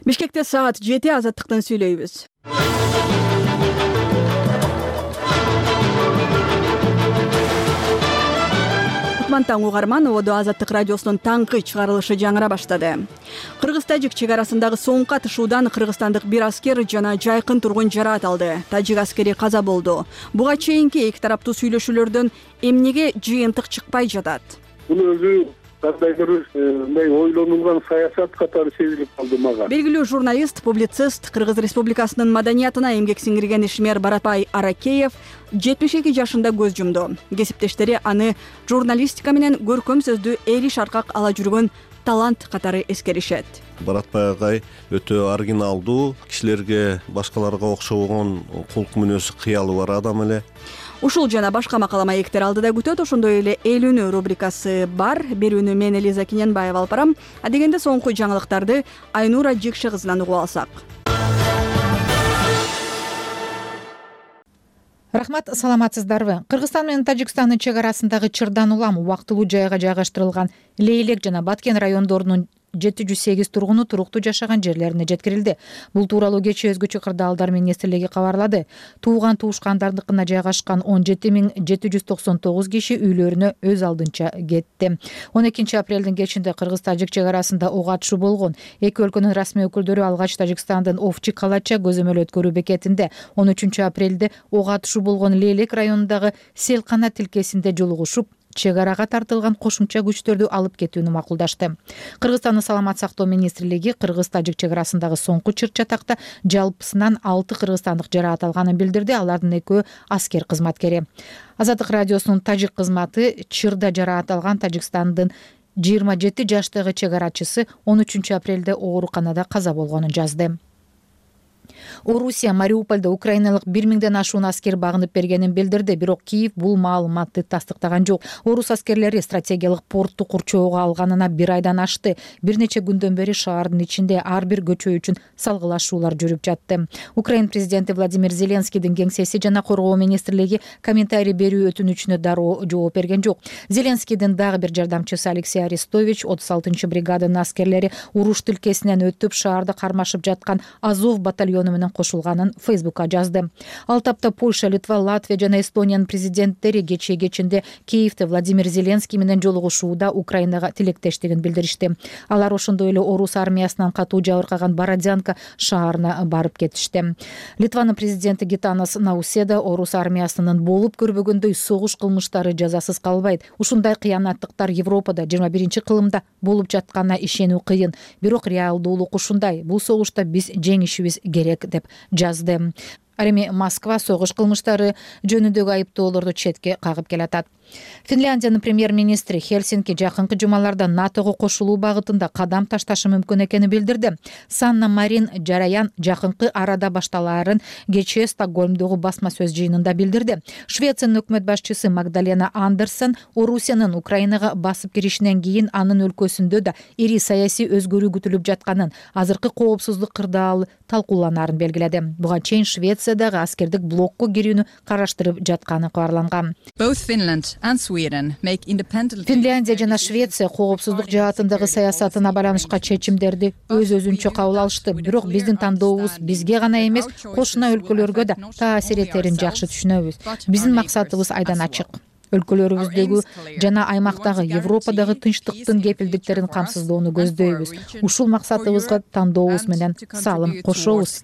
Бишкекте саат 7 азаттыктан сүйлөйбүз. Таң угарман, Одо Азаттык радиосунун таңкы чыгарылышы жаңыра баштады. Кыргыз-тажик чек арасындагы соңку атышуудан кыргызстандык бир аскер жана жайкын тургун жараат алды. Тажик аскери каза болду. Буга чейинки эки тараптуу сүйлөшүүлөрдөн эмнеге жыйынтык чыкпай жатат? Бул өзү кандайдыр мындай ойлонулган саясат катары сезилип калды мага. Белгилүү журналист, публицист, Кыргыз Республикасынын маданиятына эмгек сиңирген ишмер Баратбай Аракеев 72 жашында көз жумду. Кесиптештери аны журналистика менен көркөм сөздү эли шаркак ала жүргөн талант катары эскеришет. Баратбай агай өтө оригиналдуу, кишилерге башкаларга окшогон кулк мүнөзү кыялы бар адам эле. Ушул жана башка макала маектер алдыда күтөт. Ошондой эле эл үнү рубрикасы бар. Берүүнү мен Элиза Кененбаева алып барам. Адегенде соңку жаңылыктарды Айнура Жекше кызынан угуп алсак. Рахмат, саламатсыздарбы? Кыргызстан менен Тажикстандын чек арасындагы Чырдан улам убактылуу жайга жайгаштырылган Лейлек жана Баткен райондорунун 708 тургуну туруктуу жашаган жерлерине жеткирилди. Бул тууралуу кечээ өзгөчө кырдаалдар министрлиги кабарлады. Тууган туушкандардыкына жайгашкан 17799 киши үйлөрүнө өз алдынча кетти. 12 апрелдин кечинде Кыргыз-Тажик чек арасында ок атышуу болгон. Эки өлкөнүн расмий өкүлдөрү алгач Тажикстандын Овчи Калача көзөмөл өткөрүү бекетинде 13 апрелде ок атышуу болгон Лейлек районундагы Селкана тилкесинде жолугушуп, чек арага тартылган кошумча күчтөрдү алып кетүүнү макулдашты. Кыргызстандын саламат сактоо министрлиги Кыргыз-Тажик чек арасындагы соңку чыр-чатакта жалпысынан 6 кыргызстандык жараат алганын билдирди. Алардын экөө аскер кызматкери. Азаттык радиосунун тажик кызматы чырда жараат алган Тажикстандын 27 жаштагы чек арачысы 13 апрелде ооруканада каза болгонун жазды. Орусия Мариупольдо украиналык 1000ден ашуун аскер багынып бергенин билдирди, бирок Киев бул маалыматты тастыктаган жок. Орус аскерлери стратегиялык портту курчоого алганына 1 айдан ашты. Бир нече күндөн бери шаардын ичинде ар бир көчө үчүн салгылашуулар жүрүп жатты. Украин президенти Владимир Зеленскийдин кеңсеси жана коргоо министрлиги комментарий берүү өтүнүчүнө дароо жооп берген жок. Зеленскийдин дагы бир жардамчысы Алексей Арестович 36-бригаданын аскерлери уруш тилкесинен өтүп шаарда кармашып жаткан Азов батальону менен кошулганын Фейсбукка жазды. Ал тапта Польша, Литва, Латвия жана Эстониянын президенттери кечинде Киевде Владимир Зеленский менен жолугушууда Украинага тилектештигин билдиришти. Алар ошондой эле орус армиясынан катуу жабыркаган Бородянка шаарына барып кетишти. Литванын президенти Гитанас Науседа орус армиясынын болуп көрбөгөндөй согуш кылмыштары жазасыз калбайт. Ушундай кыянаттыктар Европада 21-кылымда болуп жатканына ишенүү кыйын. Бирок реалдуулук ушундай. Бул согушта биз жеңишибиз керек деп жазды. Ал эми Москва согуш кылмыштары жөнүндөгү айыптоолорду четке кагып келатат. Финляндиянын премьер-министри Хельсинки жакынкы жумаларда НАТОго кошулуу багытында кадам ташташы мүмкүн экенин билдирди. Санна Марин Жараян жакынкы арада башталаарын кечээ Стокгольмдогу басма сөз жыйынында билдирди. Швециянын өкмөт башчысы Магдалена Андерсон Орусиянын Украинага басып киришинен кийин анын өлкөсүндө да ири саясий өзгөрүү күтүлүп жатканын, азыркы коопсуздук кырдаалы талкууланаарын белгиледи. Буга чейин Швециядагы аскердик блокко кирүүнү караштырып жатканы кабарланган. Финляндия жана Швеция коопсуздук жаатындагы саясатына байланышка чечимдерди өз-өзүнчө кабыл алышты. Бирок биздин тандообуз бизге гана эмес, кошуна өлкөлөргө да таасир этерин жакшы түшүнөбүз. Биздин максатыбыз айдан ачык. Өлкөлөрүбүздөгү жана аймактагы Европадагы тынчтыктын кепилдиктерин камсыздоону көздөйбүз. Ушул максатыбызга тандообуз менен салым кошобуз,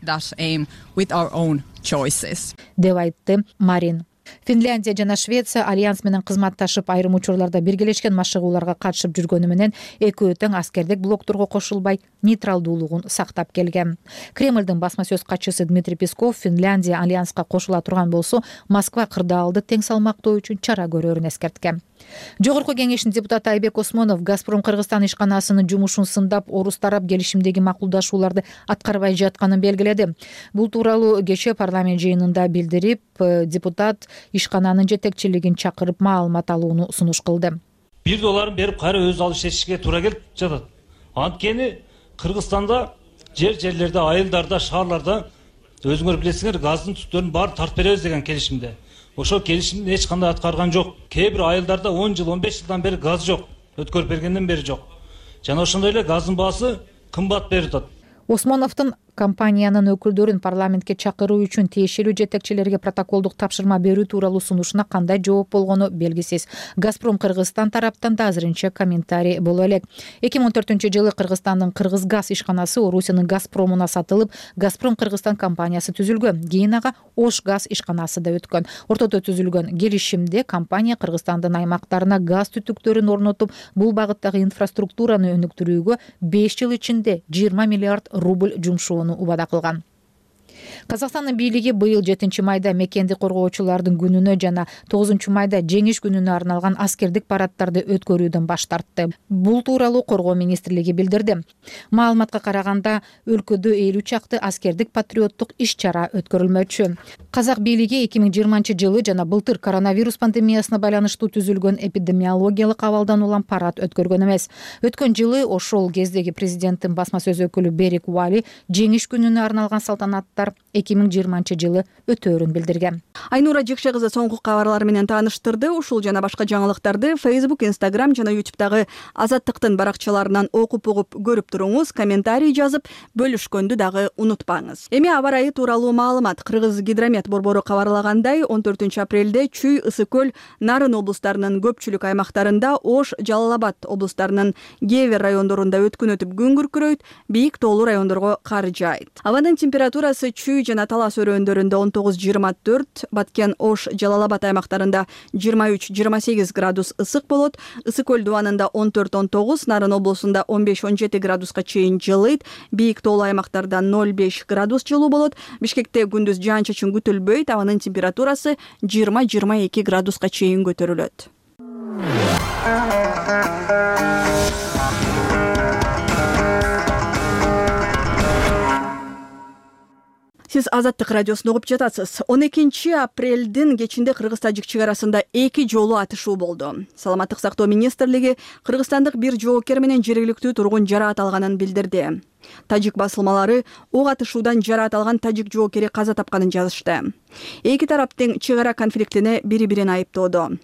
деп айтты Марин. Финляндия жана Швеция альянс менен кызматташып айрым учурларда биргелешкен машыгууларга катышып жүргөнү менен экөө тең аскердик блокторго кошулбай нейтралдуулугун сактап келген. Кремлдин басма сөз катчысы Дмитрий Песков Финляндия альянска кошула турган болсо, Москва кырдаалды тең салмактоо үчүн чара көрөрүн эскерткен. Жогорку кеңештин депутаты Айбек Осмонов Газпром Кыргызстан ишканасынын жумушун сындап, орус тарап келишимдеги макулдашууларды аткарбай жатканын белгиледи. Бул тууралуу кечээ парламент жыйынында билдирип, депутат ишкананын жетекчилигин чакырып маалымат алууну сунуш кылды. $1 берип кайра өз алыш этишке туура келип жатат. Анткени Кыргызстанда жерлерде, айылдарда, шаарларда өзүңөр билесиңер, газдын түтүктөрүн баары тартып беребиз деген келишимде. Ошол келишимди эч кандай аткарган жок. Кээ бир айылдарда 10 жыл, 15 жылдан бери газ жок. Өткөрүп бергенден бери жок. Жана ошондой эле газдын баасы кымбат берип атат. Осмоновдун компаниянын өкүлдөрүн парламентке чакыруу үчүн тиешелүү жетекчилерге протоколдук тапшырма берүү тууралуу сунушуна кандай жооп болгону белгисиз. Газпром Кыргызстан тараптан да азырынча комментарий боло элек. 2014-жылы Кыргызстандын Кыргыз газ ишканасы Орусиянын Газпромуна сатылып, Газпром Кыргызстан компаниясы түзүлгөн. Кийин ага Ош газ ишканасы да өткөн. Ортодо түзүлгөн келишимде компания Кыргызстандын аймактарына газ түтүктөрүн орнотуп, бул багыттагы инфраструктураны өнүктүрүүгө 5 жыл ичинде 20 миллиард рубль жумшоону убада кылган. Казакстандын бийлиги быйыл 7 майда мекенди коргоочулардын күнүнө жана 9 майда жеңиш күнүнө арналган аскердик парадтарды өткөрүүдөн баш тартты. Бул тууралуу Коргоо министрлиги билдирди. Маалыматка караганда, өлкөдө 50 чакты аскердик патриоттук иш-чара өткөрүлмөкчү. Казак бийлиги 2020-жылы жана былтыр коронавирус пандемиясына байланыштуу түзүлгөн эпидемиологиялык абалдан улам парад өткөргөн эмес. Өткөн жылы ошол кездеги президенттин басма сөз өкүлү Берик Уали жеңиш күнүнө арналган салтанаттар 2020-жылы өтөөрүн билдирген. Айнура Жекше кызы соңку кабарлар менен тааныштырды. Ушул жана башка жаңылыктарды Facebook, Instagram жана YouTube'дагы Азаттыктын баракчаларынан окуп угуп көрүп туруңуз. Комментарий жазып бөлүшкөндү дагы унутпаңыз. Эми аба ырайы тууралуу маалымат. Кыргыз гидромет борбору кабарлагандай, 14 апрелде Чүй, Ысык-Көл, Нарын облустарынын көпчүлүк аймактарында, Ош, Жалал-Абад облустарынын кээ бир райондорунда өткүн өтүп күн күркүрөйт, бийик тоолуу райондорго кар жаайт. Абанын температурасы Чүй жана Талас өрөөндөрүндө 19-24, Баткен, Ош, Жалал-Абад аймактарында 23-28 градус ысык болот. Ысык-Көл дубанында 14-19, Нарын облусунда 15-17 градуска чейин жылыйт. Бийик тоолуу аймактарда 0-5 градус жылуу болот. Бишкекте күндүз жаан-чачын күтүлбөйт. Абанын температурасы 20-22 градуска чейин көтөрүлөт. Сиз Азаттык радиосун угуп жатасыз. 12 апрелдин кечинде Кыргыз-Тажик чек арасында 2 жолу атышуу болду. Саламаттык сактоо министрлиги кыргызстандык бир жоокер менен жергиликтүү тургун жараат алганын билдирди. Тажик басылмалары ок атышуудан жараат алган тажик жоокери каза тапканын жазышты. Эки тарап тең чек ара конфликтине бири-бирин айыптоодо.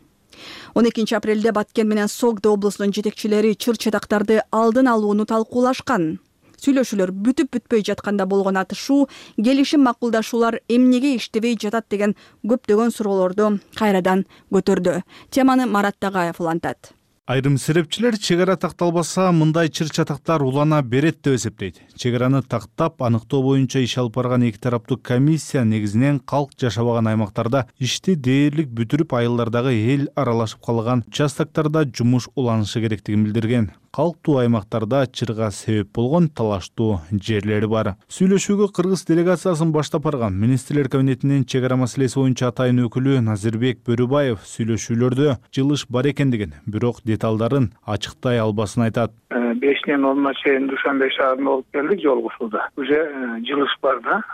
12 апрелде Баткен менен Согды облусунун жетекчилери чыр-чатактарды алдын алууну талкуулашкан. Сүйлөшүүлөр бүтүп-бүтпөй жатканда болгон атышуу, келишим макулдашуулар эмнеге иштебей жатат деген көптөгөн суроолорду кайрадан көтөрдү. Теманы Марат Тагаев улантат. Айрым серепчилер чек ара такталбаса мындай чыр-чатактар улана берет деп эсептейт. Чек араны тактап, аныктоо боюнча иш алып барган эки тараптуу комиссия негизинен калк жашабаган аймактарда ишти дээрлик бүтүрүп, айылдардагы эл аралашып калган участоктарда жумуш уланышы керектигин билдирген. Калктуу аймактарда чырга себеп болгон талаштуу жерлери бар. Сүйлөшүүгө Кыргыз делегациясын баштап барган Министрлер кабинетинин чек ара маселеси боюнча атайын өкүлү Назирбек Бөрүбаев сүйлөшүүлөрдө жылыш бар экендигин, бирок деталдарын ачыктай албасын айтат. 5-ден 10-на чейин Душанбе шаарына болуп келдик жолугушууда. Уже жылыш бар да.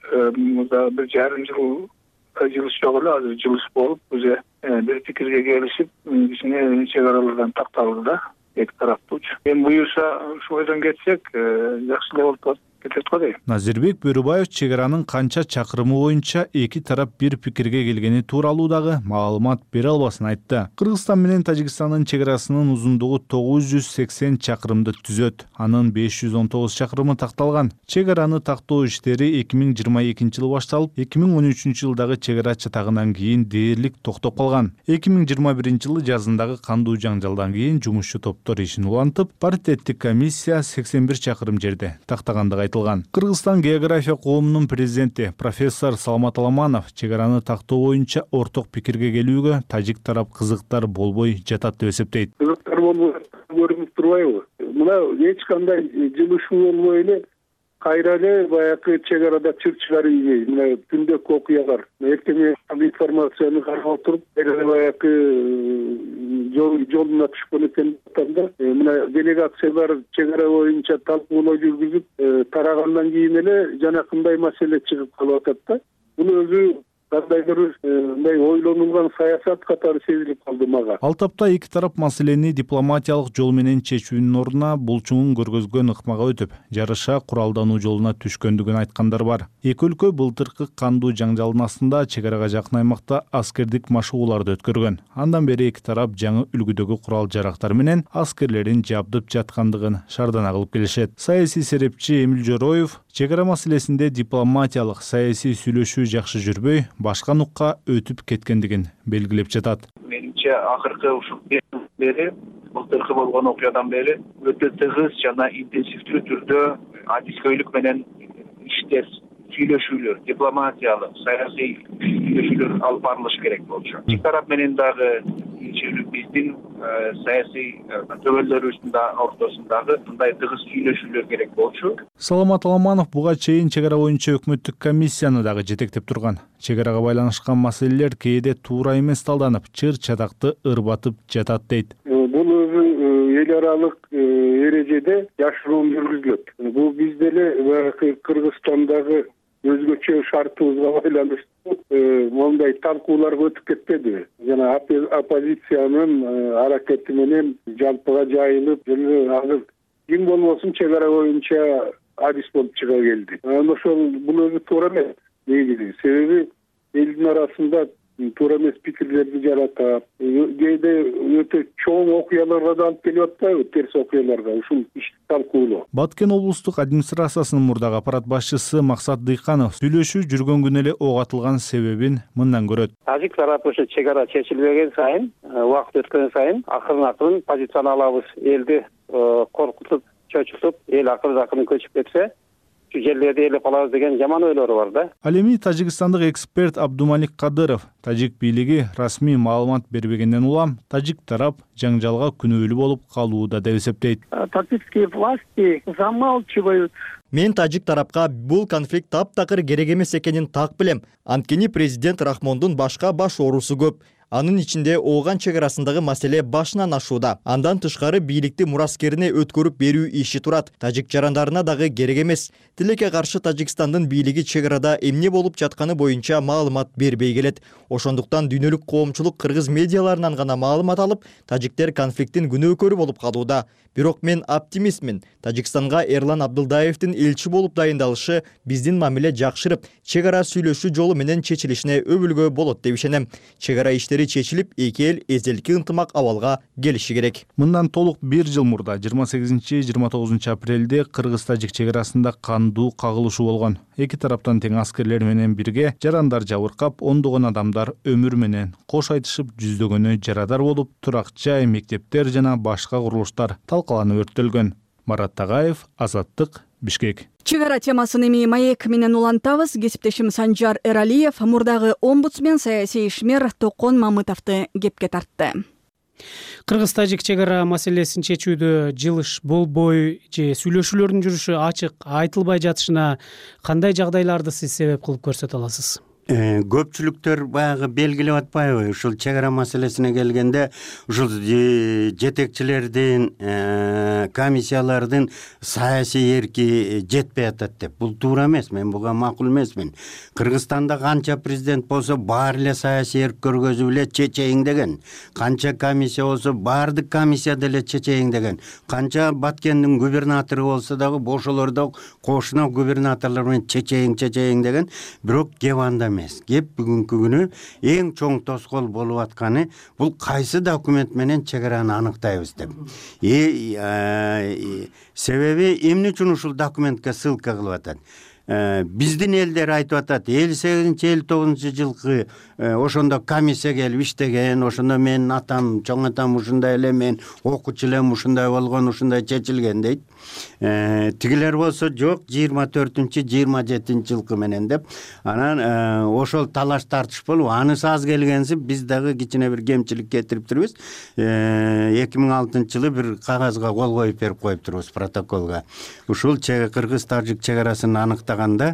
Мында бир жарым жыл жылыш жок эле, азыр жылыш болуп, уже бир пикирге келишип, кичине чек аралардан такталды да. Эки тараптуу. Эми буюрса ушу бойдон кетсек, жакшы эле болуп кетет го дейм. Назирбек Бөрүбаев чек аранын канча чакырымы боюнча эки тарап бир пикирге келгени тууралуу дагы маалымат бере албасын айтты. Кыргызстан менен Тажикстандын чек арасынын узундугу 980 чакырымды түзөт. Анын 519 чакырымы такталган. Чек араны тактоо иштери 2022-жылы башталып, 2013-жылдагы чек ара чатагынан кийин дээрлик токтоп калган. 2021-жылы жазындагы кандуу жаңжалдан кийин жумушчу топтор ишин улантып, паритеттик комиссия 81 чакырым жерде тактагандыгы айтылган. Кыргызстан география коомунун президенти профессор Саламат Аламанов чек араны тактоо боюнча орток пикирге келүүгө тажик тарап кызыктар болбой жатат деп эсептейт. Кызыктар болбой көрүнүп турбайбы? Мына эч кандай жылышуу болбой эле кайра эле баягы чек арада чыр-чыгар ийбей, мына күндүк окуялар. Эртең информацияны карап отуруп, баягы жолуна түшкөн экен да. Мына делегациялар чек ара боюнча талкуулоо жүргүзүп, тарагандан кийин эле жанакындай маселе чыгып калып атат да. Бул өзү кандайдыр мындай ойлонулган саясат катары сезилип калды мага. Ал тапта эки тарап маселени дипломатиялык жол менен чечүүнүн ордуна булчуңун көргөзгөн ыкмага өтүп, жарыша куралдануу жолуна түшкөндүгүн айткандар бар. Эки өлкө былтыркы кандуу жаңжалдын астында чек арага жакын аймакта аскердик машыгууларды өткөргөн. Андан бери эки тарап жаңы үлгүдөгү курал жарактар менен аскерлерин жабдып жаткандыгын шаардана кылып келишет. Саясий серепчи Эмил Жороев чек ара маселесинде дипломатиялык, саясий сүйлөшүү жакшы жүрбөй, башка нукка өтүп кеткендигин белгилеп жатат. Менимче акыркы ушул бери былтыркы болгон окуядан бери өтө тыгыз жана интенсивдүү түрдө адискөйлүк менен иштер, сүйлөшүүлөр, дипломатиялык, саясий сүйлөшүүлөр алып барылышы керек болчу. Эки тарап менен дагы биздин саясий төбөлдөрүбүздүн ортосундагы мындай тыгыз сүйлөшүүлөр керек болчу. Саламат Аламанов буга чейин чек ара боюнча өкмөттүк комиссияны дагы жетектеп турган. Чек арага байланышкан маселелер кээде туура эмес талданып, чыр-чатакты ырбатып жатат дейт. Бул өзү эл аралык эрежеде жашыруун жүргүзүлөт. Бул бизде эле Кыргызстандагы өзгөчө шартыбызга байланыштуу мондай талкууларга өтүп кетпеди. Жана оппозициянын аракети менен жалпыга жайылып, жана азыр ким болбосун чек ара боюнча адис болуп чыга келди. Ошол бул өзү туура эмес. Негизи себеби элдин арасында туура эмес пикирлерди жаратат. Кээде өтө чоң окуяларга да алып келип атпайбы, терс окуяларга, ушул ишти талкуулоо. Баткен облустук администрациясынын мурдагы аппарат башчысы Максат Дыйканов сүйлөшүү жүргөн күнү эле ок атылган себебин мындан көрөт. Тажик тарапы ушу чек ара чечилбеген сайын, убакыт өткөн сайын акырын позицияны алабыз. Элди коркутуп, чочутуп, эл акырын көчүп кетсе, жерлерди ээлеп алабыз деген жаман ойлору бар да. Ал эми тажикстандык эксперт Абдумалик Кадыров тажик бийлиги расмий маалымат бербегенден улам тажик тарап жаңжалга күнөөлүү болуп калууда деп эсептейт. Таджикские власти замалчивают. Мен тажик тарапка бул конфликт таптакыр керек эмес экенин так билем. Анткени президент Рахмондун башка баш оорусу көп. Анын ичинде Ооган чек арасындагы маселе башынан ашууда. Андан тышкары бийликти мураскерине өткөрүп берүү иши турат. Тажик жарандарына дагы керек эмес. Тилекке каршы Тажикстандын бийлиги чек арада эмне болуп жатканы боюнча маалымат бербей келет. Ошондуктан дүйнөлүк коомчулук кыргыз медиаларынан гана маалымат алып, тажиктер конфликттин күнөөкөрү болуп калууда. Бирок мен оптимистмин. Тажикстанга Эрлан Абдылдаевдин элчи болуп дайындалышы биздин мамиле жакшырып, чек ара сүйлөшүү жолу менен чечилишине өбүлгө болот деп ишенем. Чек ара иштери чечилип, эки эл эзелки ынтымак абалга келиши керек. Мындан толук 1 жыл мурда 28-29 апрелде Кыргыз-Тажик чек арасында кандуу кагылышуу болгон. Эки тараптан тең аскерлер менен бирге жарандар жабыркап, ондогон адамдар өмүр менен кош айтышып, жүздөгөнү жарадар болуп, турак жай, мектептер жана башка курулуштар талкаланып өрттөлгөн. Марат Тагаев, Азаттык, Бишкек. Чек ара темасын эми маек менен улантабыз. Кесиптешим Санжар Эралиев мурдагы омбудсмен саясий ишмер Токон Мамытовду кепке тартты. Кыргыз-Тажик чек ара маселесин чечүүдө жылыш болбой же сүйлөшүүлөрдүн жүрүшү ачык айтылбай жатышына кандай жагдайларды сиз себеп кылып көрсөтө аласыз? Көпчүлүктөр баягы белгилеп атпайбы? Ушул чек ара маселесине келгенде ушул жетекчилердин, комиссиялардын саясий эрки жетпей атат деп. Бул туура эмес, мен буга макул эмесмин. Кыргызстанда канча президент болсо баары эле саясий эрк көргөзүп эле чечейин деген. Канча комиссия болсо баардык комиссия деле чечейин деген. Канча Баткендин губернатору болсо дагы бошолордо кошуна губернаторлор менен чечейин деген. Бирок кеп анда кеп бүгүнкү күнү эң чоң тоскоол болуп атканы бул кайсы документ менен чек араны аныктайбыз деп. Себеби эмне үчүн ушул документке ссылка кылып атат? Биздин элдер айтып атат, 58-59 жылкы ошондо комиссия келип иштеген, ошондо менин атам, чоң атам ушундай эле, мен окуучу элем ушундай болгон, ушундай чечилген дейт. Тигилер болсо жок, 24-27 жылкы менен деп. Анан ошол талаш тартыш болуп, анысы аз келгенси биз дагы кичине бир кемчилик кетириптирбиз. 2006 жылы бир кагазга кол коюп берип коюптурбуз протоколго. Ушул Кыргыз-Тажик чек арасын аныктаган баштаганда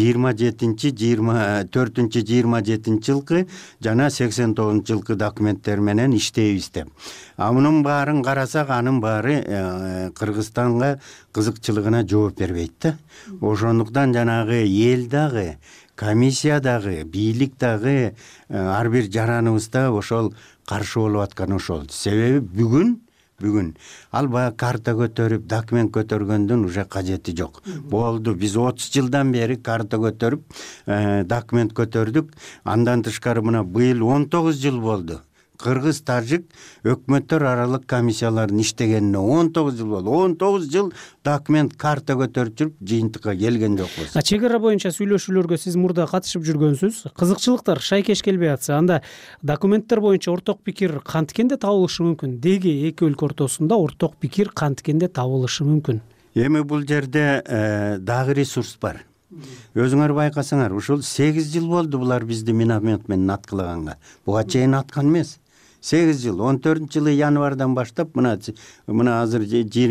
24-27 жылкы жана 89 жылкы документтер менен иштейбиз деп. Мунун баарын карасак, анын баары Кыргызстанга кызыкчылыгына жооп бербейт да. Ошондуктан жанагы эл дагы, комиссия дагы, бийлик дагы ар бир жараныбызда ошол каршы болуп аткан ошол. Себеби бүгүн ал баягы карта көтөрүп, документ көтөргөндүн уже кажети жок. Болду, биз 30 жылдан бери карта көтөрүп, документ көтөрдүк. Андан тышкары мына быйыл 19 жыл болду. Кыргыз-тажик өкмөттөр аралык комиссиялардын иштегенине 19 жыл болду. 19 жыл документ, карта көтөрүп жүрүп, жыйынтыкка келген жокпуз. Чек ара боюнча сүйлөшүүлөргө сиз мурда катышып жүргөнсүз. Кызыкчылыктар шайкеш келбей атса, анда документтер боюнча орток пикир канткенде табылышы мүмкүн? Деги эки өлкө ортосунда орток пикир канткенде табылышы мүмкүн? Эми бул жерде дагы ресурс бар. Өзүңөр байкасаңар, ушул 8 жыл болду булар бизди миномет менен аткылаганга. Буга чейин аткан эмес. 8 жыл, 14-жылы январдан баштап, мына азыр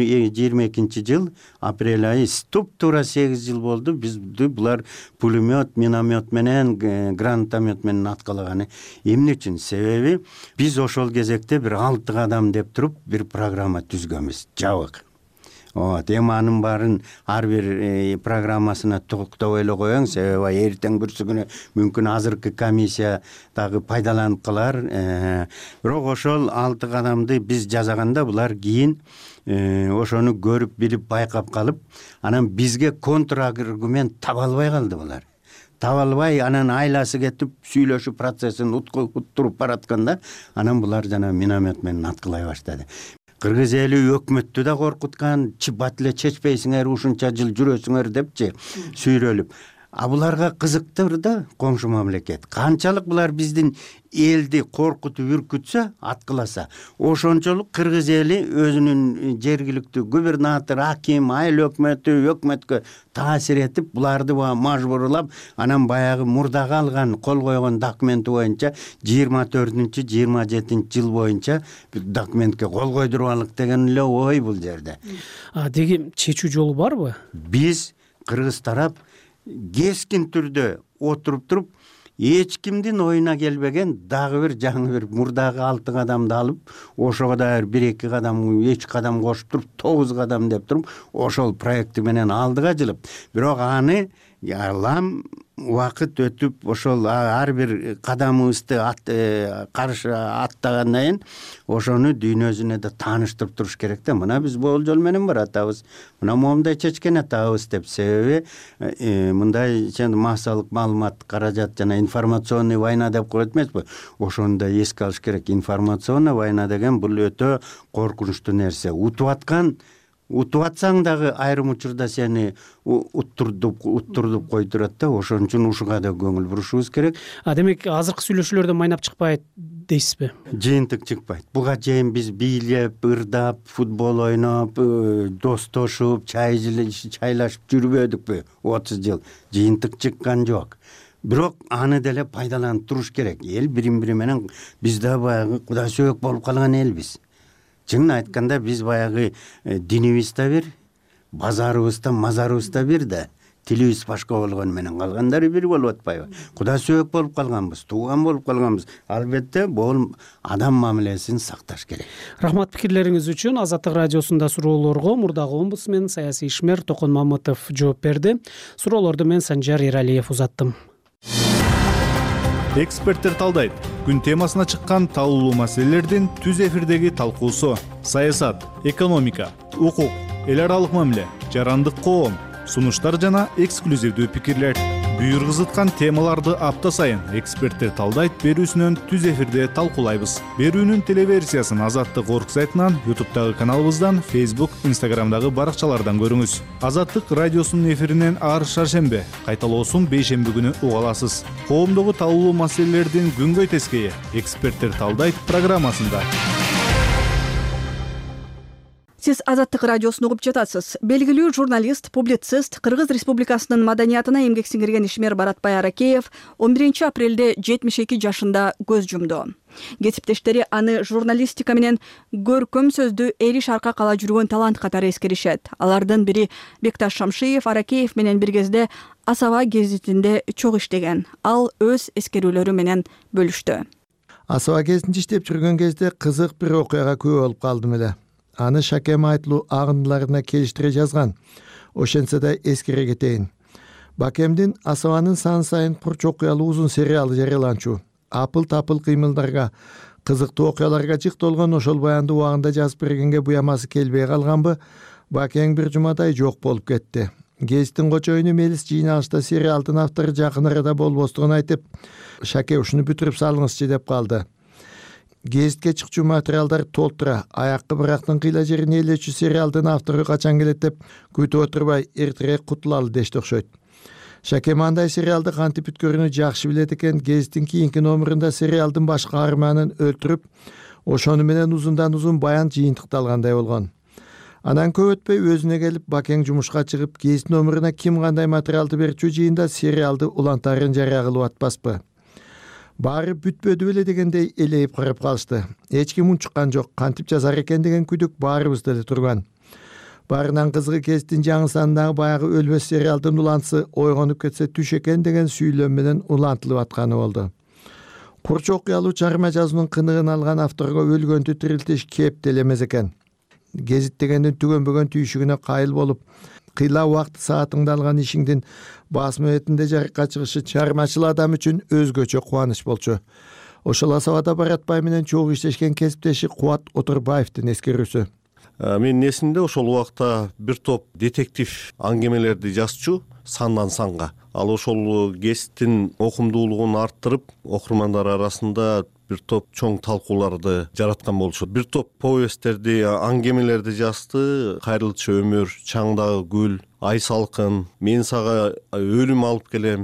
22 жыл, апрель айы, туп-тура 8 жыл болду, бизди булар пулемет, миномет менен, гранатомет менен аткалаганы. Эмне үчүн? Себеби биз ошол кезекте бир 6 кадам деп туруп бир программа түзгөнбүз, жабык. Эми анын баарын ар бир программасына токтоп эле коеюң, себеби эртең бүрсү мүмкүн азыркы комиссия дагы пайдаланып калар. Бирок ошол 6 кадамды биз жасаганда булар кийин ошону көрүп, билип, байкап калып, анан бизге контраргумент таба албай калды булар. Таба албай, анан айласы кетип, сүйлөшүү процессин уттуруп баратканда, анан булар жана миномет менен аткылай баштады. Кыргыз эли өкмөттү да коркуткан, бат эле чечпейсиңер, ушунча жыл жүрөсүңөр депчи сүйлөлүп. Буларга кызыктыр да коңшу мамлекет. Канчалык булар биздин элди коркутуп үркүтсө, аткыласа, ошончолук кыргыз эли өзүнүн жергиликтүү губернатор, аким, айыл өкмөткө таасир этип, буларды мажбурлап, анан баягы мурдагы алган, кол койгон документи боюнча 24-27 жыл боюнча документке кол койдуруп алык деген эле ой бул жерде. Деги чечүү жолу барбы? Биз кыргыз тарап кескин түрдө отуруп туруп, эч кимдин оюна келбеген дагы бир жаңы бир мурдагы 6 кадамды алып, ошого да 1-2 кадам, 3 кадам кошуп туруп, 9 кадам деп туруп, ошол проекти менен алдыга жылып, бирок аны лам убакыт өтүп, ошол ар бир кадамыбызды каршы аттагандан кийин ошону дүйнөсүнө да тааныштырып туруш керек да. Мына биз болжол менен баратабыз, мына момундай чечкен атабыз деп. Себеби мындай массалык маалымат, каражат жана информационный война деп коет эмеспи? Ошону да эске алыш керек. Информационный война деген бул өтө коркунучтуу нерсе. Утуп атсаң дагы айрым учурда сени уттурдуп койдурат да, ошон үчүн ушуга да көңүл бурушубуз керек. Демек азыркы сүйлөшүүлөрдөн майнап чыкпайт дейсизби? Жыйынтык чыкпайт. Буга чейин биз бийлеп, ырдап, футбол ойноп, достошуп, чайлашып жүрбөдүкпү 30 жыл? Жыйынтык чыккан жок. Бирок аны деле пайдаланып туруш керек. Эл бири-бири менен биз да баягы куда сөөк болуп калган элбиз. Чынын айтканда биз баягы динибиз да бир, базарыбыз да, мазарыбыз да бир да, тилибиз башка болгону менен калгандары бир болуп атпайбы? Куда сөөк болуп калганбыз, тууган болуп калганбыз. Албетте бул адам мамилесин сакташ керек. Рахмат пикирлериңиз үчүн. Азаттык радиосунда суроолорго мурдагы омбудсмен, саясий ишмер Токон Мамытов жооп берди. Суроолорду мен Санжар Эралиев узаттым. Эксперттер талдайт. Күн темасына чыккан талуулуу маселелердин түз эфирдеги талкуусу. Саясат, экономика, укук, эл аралык мамиле, жарандык коом, сунуштар жана эксклюзивдүү пикирлер. Бүйүр кызыткан темаларды апта сайын эксперттер талдайт берүүсүнөн түз эфирде талкуулайбыз. Берүүнүн телеверсиясын Азаттык орг сайтынан, YouTube'дагы каналыбыздан, Facebook, Instagram'дагы баракчалардан көрүңүз. Азаттык радиосунун эфиринен ар шаршембе, кайталоосун бейшемби күнү уга аласыз. Коомдогу талуулуу маселелердин күнгөй тескейи эксперттер талдайт программасында. Сиз Азаттык радиосун угуп жатасыз. Белгилүү журналист, публицист, Кыргыз Республикасынын маданиятына эмгек сиңирген ишмер Баратбай Аракеев 11 апрелде 72 жашында көз жумду. Кесиптештери аны журналистика менен көркөм сөздү эл иш арка кала жүргөн талант катары эскеришет. Алардын бири Бекташ Шамшиев Аракеев менен бир кезде Асаба гезитинде чогуу иштеген. Ал өз эскерүүлөрү менен бөлүштү. Асаба гезитинде иштеп жүргөн кезде кызык бир окуяга күбө болуп калдым эле. Аны Шакем Айтылуу агындыларына келиштире жазган. Ошентсе да эскере кетейин. Бакемдин Асабанын сан сайын курч окуялуу узун сериалы жарыяланчу. Апыл-тапыл кыймылдарга, кызыктуу окуяларга жык толгон ошол баянды убагында жазып бергенге буямасы келбей калганбы, Бакең бир жумадай жок болуп кетти. Гезиттин кочоюну мелис жыйналышта сериалдын автору жакын арада болбостугун айтып, Шаке ушуну бүтүрүп салыңызчы деп калды. Гезитке чыкчу материалдар толтура, аякка бирактын кыйла жерин ээлечү сериалдын автору качан келет деп күтүп отурбай эртерээк кутулалы дешти окшойт. Шаке мындай сериалды кантип бүткөрүүнү жакшы билет экен. Гезиттин кийинки номерунда сериалдын баш каарманын өлтүрүп, ошону менен узундан узун баян жыйынтыкталгандай болгон. Анан көп өтпөй өзүнө келип Бакең жумушка чыгып, гезит номеруна ким кандай материалды берчү жыйында сериалды улантарын жарыя кылып атпаспы. Баары бүтпөдү беле дегендей элейип карап калышты. Эч ким унчуккан жок, кантип жазар экен деген күдүк баарыбызда эле турган. Баарынан кызыгы гезиттин жаңы санындагы баягы өлбөс сериалдын улантысы ойгонуп кетсе түш экен деген сүйлөм менен улантылып атканы болду. Курч окуялуу чыгарма жазуунун кыныгын алган авторго өлгөндү тирилтиш кепти эле эмес экен. Гезит дегендин түгөнбөгөн түйшүгүнө кайыл болуп, кыйла убакыт саатыңда алган ишиңдин басма бетинде жарыкка чыгышы чыгармачыл адам үчүн өзгөчө кубаныч болчу. Ошол Асабада Баратбай менен чогуу иштешкен кесиптеши Кубат Отурбаевдин эскерүүсү. Менин эсимде ошол убакта бир топ детектив аңгемелерди жазчу сандан санга. Ал ошол гезиттин окумдуулугун арттырып, окурмандар арасында бир топ чоң талкууларды жараткан болчу. Бир топ повесттерди, аңгемелерди жазды. Кайрылчу өмүр, Чаңдагы гүл, Ай салкын, Мен сага өлүм алып келем,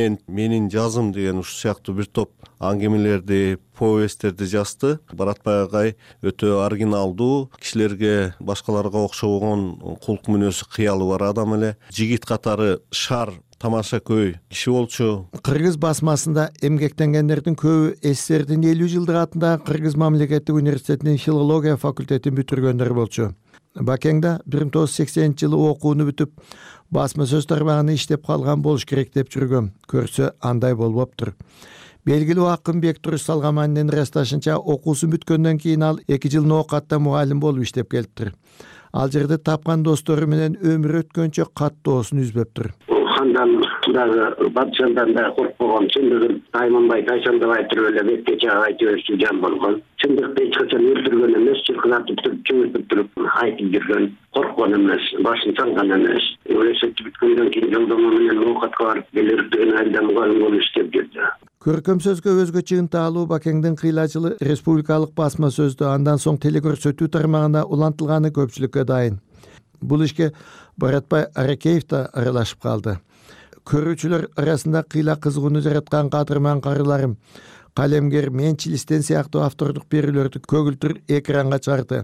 Менин жазым деген ушу сыяктуу бир топ аңгемелерди, повесттерди жазды. Баратбай агай өтө оригиналдуу, кишилерге башкаларга окшобогон кулк мүнөзү кыялы бар адам эле. Жигит катары шар, тамаша көй киши болчу. Кыргыз басмасында эмгектенгендердин көбү СССРдин 50 жылдык атындагы Кыргыз мамлекеттик университетинин филология факультетин бүтүргөндөр болчу. Бакең да 1980-жылы окууну бүтүп, басма сөз тармагында иштеп калган болуш керек деп жүргөм. Көрсө андай болбоптур. Белгилүү акын Бектуруш Салгамандын ырасташынча, окуусун бүткөндөн кийин ал 2 жыл Ноокатта мугалим болуп иштеп келиптир. Ал жерде тапкан достору менен өмүр өткөнчө каттоосун үзбөптүр. Хандан дагы батчандан да коркпогон, чындыгын тайманбай тайсандабай туруп эле бетке чыгып айтып өстү жан болгон. Чындыкты эч качан өлтүргөн эмес, чыркыратып туруп, чөмүтүп туруп айтып жүргөн, корккон эмес, башын салган эмес. Университетти бүткөндөн кийин жолдомо менен Ноокатка барып келиптен айда мугалим болуп иштеп жүрдү. Көркөм сөзгө өзгө чыгынтаалуу Бакеңдин кыйлачылы республикалык басма сөздө, андан соң телекөрсөтүү тармагында улантылганы көпчүлүккө дайын. Бул ишке Баратбай Аракеев да аралашып калды. Көрүүчүлөр арасында кыйла кызыгууну жараткан кадырман карыларым, калемгер Менчилистен сыяктуу автордук берүүлөрдү көгүлтүр экранга чыгарды.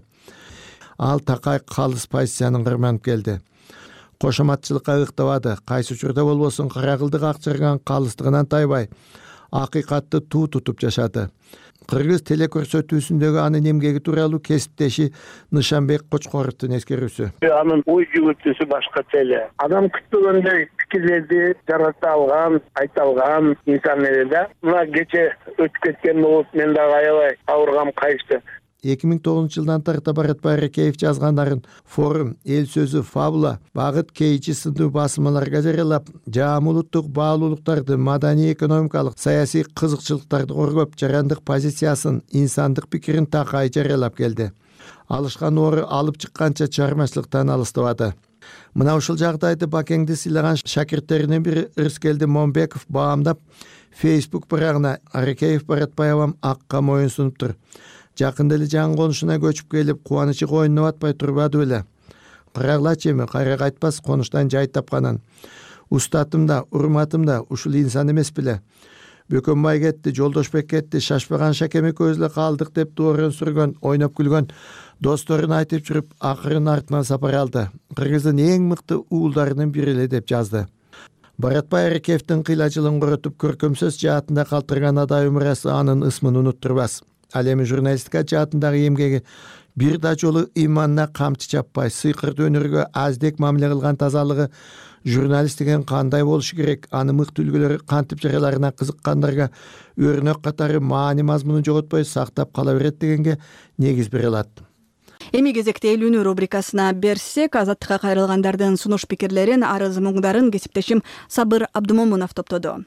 Ал такай калыс позициянын кырманып келди. Кошоматчылыкка ыктабады, кайсы учурда болбосун каракылдык акчырган калыстыгынан тайбай, акыйкатты туу тутуп жашады. Кыргыз телекөрсөтүүсүндөгү анын эмгеги тууралуу кесиптеши Нышанбек Кочкоровдун эскерүүсү. Анын ой жүгүртүүсү башкача эле. Адам күтпөгөндөй пикирлерди жарата алган, айта алган инсан эле да. Мына кече өтүп кеткен болуп, мен дагы аябай ауыргам, кайышты. 2009-жылдан тарта Баратбай Аракеев жазгандарын Форум, Эл сөзү, Фабула, Багыт Кейчи сындуу басмаларга жарыялап, жаам улуттук баалуулуктарды, маданий экономикалык, саясий кызыкчылыктарды коргоп, жарандык позициясын, инсандык пикирин такай жарыялап келди. Алышкан оору алып чыкканча чыгармачылыктан алыстабады. Мына ушул жагдайды Бакеңди сыйлаган шакирттеринин бири Ырыскелди Момбеков баамдап, Facebook барагына Аракеев Баратбаевам акка моюн сунуптур. Жакында эле жаңы конушуна көчүп келип, кубанычы койнуна батпай турбады беле. Карагылачы эми, кайра кайтпас конуштан жай тапканын. Устатым да, урматым да ушул инсан эмес беле. Бөкөнбай кетти, Жолдошбек кетти, Шашпаган Шакем экөөбүз эле калдык деп доорон сүргөн, ойноп күлгөн досторун айтып жүрүп, акырын артынан сапар алды. Кыргыздын эң мыкты уулдарынын бири эле деп жазды. Баратбай Арекеевдин кыйлачылыгын коротуп, көркөм сөз жаатында калтырган адай өмүрасы анын ысмын унуттурбас. Ал эми журналистика жаатындагы эмгеги бир да жолу иманына камчы чаппай, сыйкырды өнөргө аздек мамиле кылган тазалыгы журналист деген кандай болушу керек, аны мыкты үлгүлөрү кантип жараларына кызыккандарга өрнөк катары маани мазмунун жоготпой сактап кала берет дегенге негиз бере алат. Эми кезекте элүүнү рубрикасына берсек, азаттыкка кайрылгандардын сунуш пикирлерин, арыз муңдарын кесиптешим Сабыр Абдумомунов топтоду.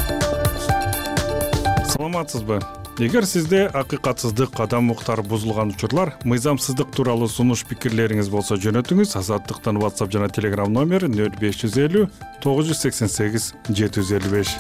Саламатсызбы? Эгер сизде акыйкатсыздык, адам укуктары бузулган учурлар, мыйзамсыздык тууралуу сунуш пикирлериңиз болсо жөнөтүңүз. Азаттыктын WhatsApp жана Telegram номери 0550 988 755.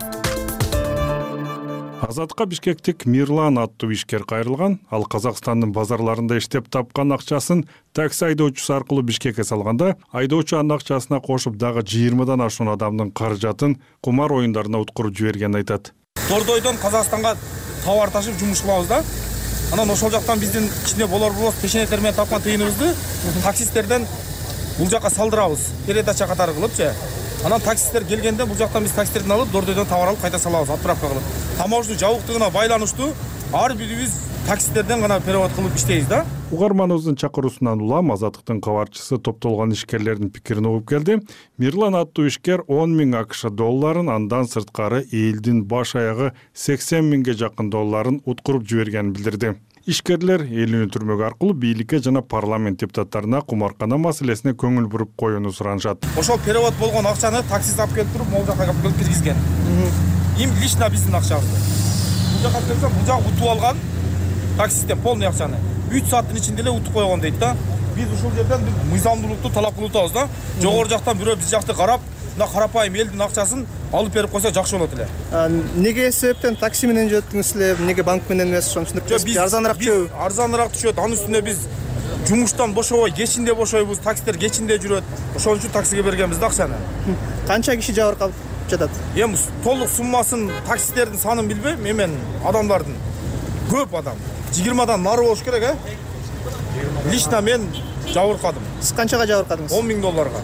Азатка бишкектик Мирлан аттуу ишкер кайрылган. Ал Казакстандын базарларында иштеп тапкан акчасын такси айдоочусу аркылуу Бишкекке салганда, айдоочу анын акчасына кошуп дагы 20дан ашуун адамдын каражатын кумар оюндарына уткуруп жибергенин айтат. Тордойдон Казакстанга товар ташып жумуш кылабыз да. Анан ошол жактан биздин кичине болор-болбос пешенеттер менен тапкан тыйыныбызды таксисттерден бул жакка салдырабыз. Передача катары кылыпчы. Анан таксисттер келгенде бул жактан биз таксистерден алып, Дордойдон товар алып кайта салабыз, отправка кылып. Таможня жабыктыгына байланыштуу ар бирибиз таксистерден гана перевод кылып иштейбиз да. Угарманыбыздын чакыруусунан улам Азаттыктын кабарчысы топтолгон ишкерлердин пикирин угуп келди. Мирлан аттуу ишкер 10 000 АКШ долларын, андан сырткары элдин баш аягы 80 000ге жакын долларын уткуруп жибергенин билдирди. Ишкерлер элүүнү түрмөгө аркылуу бийликке жана парламент депутаттарына кумаркана маселесине көңүл буруп коюуну суранышат. Ошол перевод болгон акчаны таксист алып келип туруп, могул жакка алып киргизген. Им лично биздин акчабызды. Бул жакка келсе, бул жак утуп алган таксисттен полный акчаны 3 сааттын ичинде эле утуп койгон дейт да. Биз ушул жерден мыйзамдуулукту талап кылып атабыз да. Жогору жактан бирөө биз жакты карап, мына карапайым элдин акчасын алып берип койсо жакшы болот эле. Неге себептен такси менен жүрөтүңүз эле, неге банк менен эмес, ошону түшүнүп арзаныраак түшөбү? Арзаныраак түшөт. Анын үстүнө биз жумуштан бошобой, кечинде бошойбуз, таксистер кечинде жүрөт. Ошон үчүн таксиге бергенбиз да акчаны. Канча киши жабыркалып жатат? Эми толук суммасын, таксистердин санын билбейм, эмен адамдардын көп адам. 20дан нары болуш керек, Лично мен жабыркадым. Сиз канчага жабыркадыңыз? 10 000 долларга.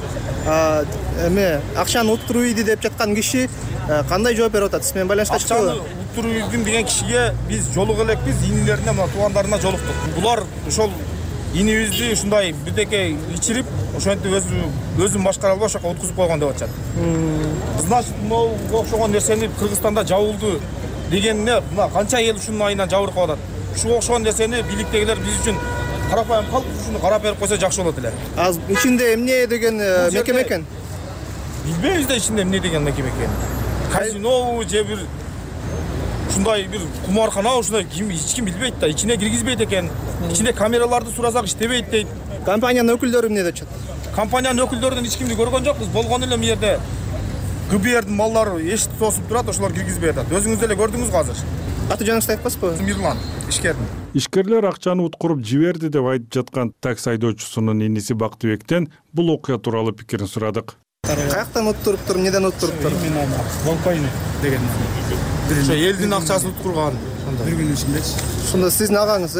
Эме акчаны уттуруп ийди деп жаткан киши кандай жооп берип атат? Сиз менен байланышка чыкпайбы? Акчаны уттуруп ийдим деген кишиге биз жолугуп элекпиз, инилерине, мына туугандарына жолуктук. Булар ошол инибизди ушундай бирдеке ичирип, ошентип өзүн башкара албай ошоко уткузуп койгон деп атышат. Значит, могу окшогон нерсени Кыргызстанда жабылды дегенине мына канча эл ушунун айынан жабыркап атат. Ушуга окшогон нерсени бийликтегилер биз үчүн карапайым калк ушуну карап берип койсо жакшы болот эле. Ичинде эмне деген мекеме экен? Билбейбиз да ичинде эмне деген мекеме экенин. Казино же бир ушундай бир кумаркана, ушундай эч ким билбейт да, ичине киргизбейт экен. Ичинде камераларды сурасак иштебейт дейт. Компаниянын өкүлдөрү эмне деп жатат? Компаниянын өкүлдөрүнөн эч кимди көргөн жокпуз. Болгон эле му жерде ГБРдин малдары эшикти тосуп турат, ошолор киргизбей атат. Өзүңүз деле көрдүңүз азыр. Аты жөнүңүздү айтпайсызбы? Мирлан, ишкердин. Ишкерлер акчаны уткуруп жиберди деп айтып жаткан такси айдоочусунун иниси Бактыбектен бул окуя тууралуу пикирин сурадык. Каяктан уттуруптур, эмнеден уттуруптур? Именно Волкойны деген. Ошо элдин акчасын уткурган. Бир күнүн ичиндечи. Ошондо сиздин агаңыз,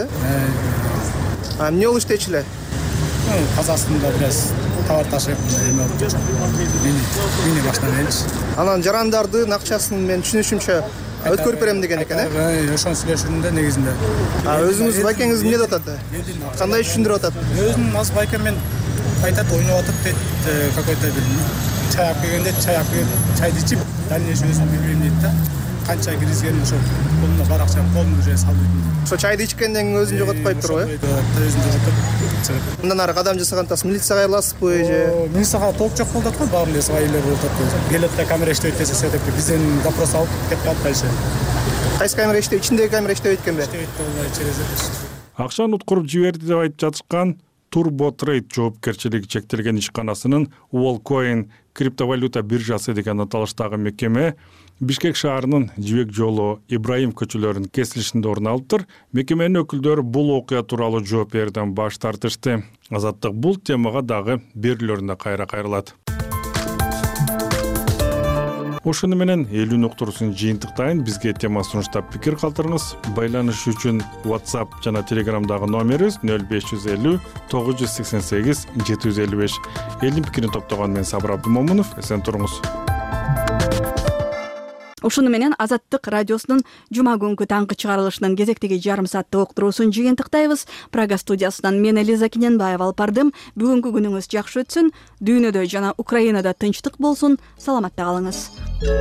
эмне болуп иштечү эле? Казакстанда бираз товар ташып, эме болуп жатат. Мени баштан элчи. Анан жарандардын акчасын мен түшүнүшүмчө өткөрүп берем деген экен, Ошону сүйлөшүндө негизинде. Өзүңүз байкеңиз эмне деп атат? Кандай түшүндүрүп атат? Өзүнүн аз байкемен айтат, ойноп атып дейт, какой-то бир чай алып келгенде чайды ичип, дальнейший өзүм билбейм дейт да. Канча киргизгенин ошо колуна бар акчаны колуна уже салып ийдим. Ошо чайды ичкенден кийин өзүн жоготуп коюптур го, Өзүн жоготуп чыгып. Мындан ары кадам жасагандас милицияга айласызбы же? Милицияга толук жок болуп атат го, баарын эле свайлер болуп атат. Келет да камера иштебейт десе, сөйтүп бизден допрос алып кетип калат дальше. Кайсы камера иштебейт? Ичиндеги камера иштебейт экенби? Иштебейт да, через это. Акчаны уткуруп жиберди деп айтып жатышкан Turbo Trade жоопкерчилиги чектелген ишканасынын Волкойн криптовалюта биржасы деген аталыштагы мекеме Бишкек шаарынын Жибек жолу Ибраим көчөлөрүнүн кесилишинде орун алыптыр. Мекеменин өкүлдөрү бул окуя тууралуу жооп берүүдөн баш тартышты. Азаттык бул темага дагы берүүлөрүндө кайра кайрылат. Ошону менен элүүнү уктуруусун жыйынтыктайын. Бизге тема сунуштап пикир калтырыңыз. Байланыш үчүн WhatsApp жана Telegramдагы номерибиз 0550 988 755. Элдин пикирин топтогон мен Сабыр Абдымомунов. Эсен туруңуз. Ушуну менен Азаттык радиосунун жума күнкү таңкы чыгарылышынын кезектеги жарым сааттык уктуруусун жыйынтыктайбыз. Прага студиясынан мен Элиза Кененбаева алып бардым. Бүгүнкү күнүңүз жакшы өтсүн, дүйнөдө жана Украинада тынчтык болсун. Саламатта калыңыз.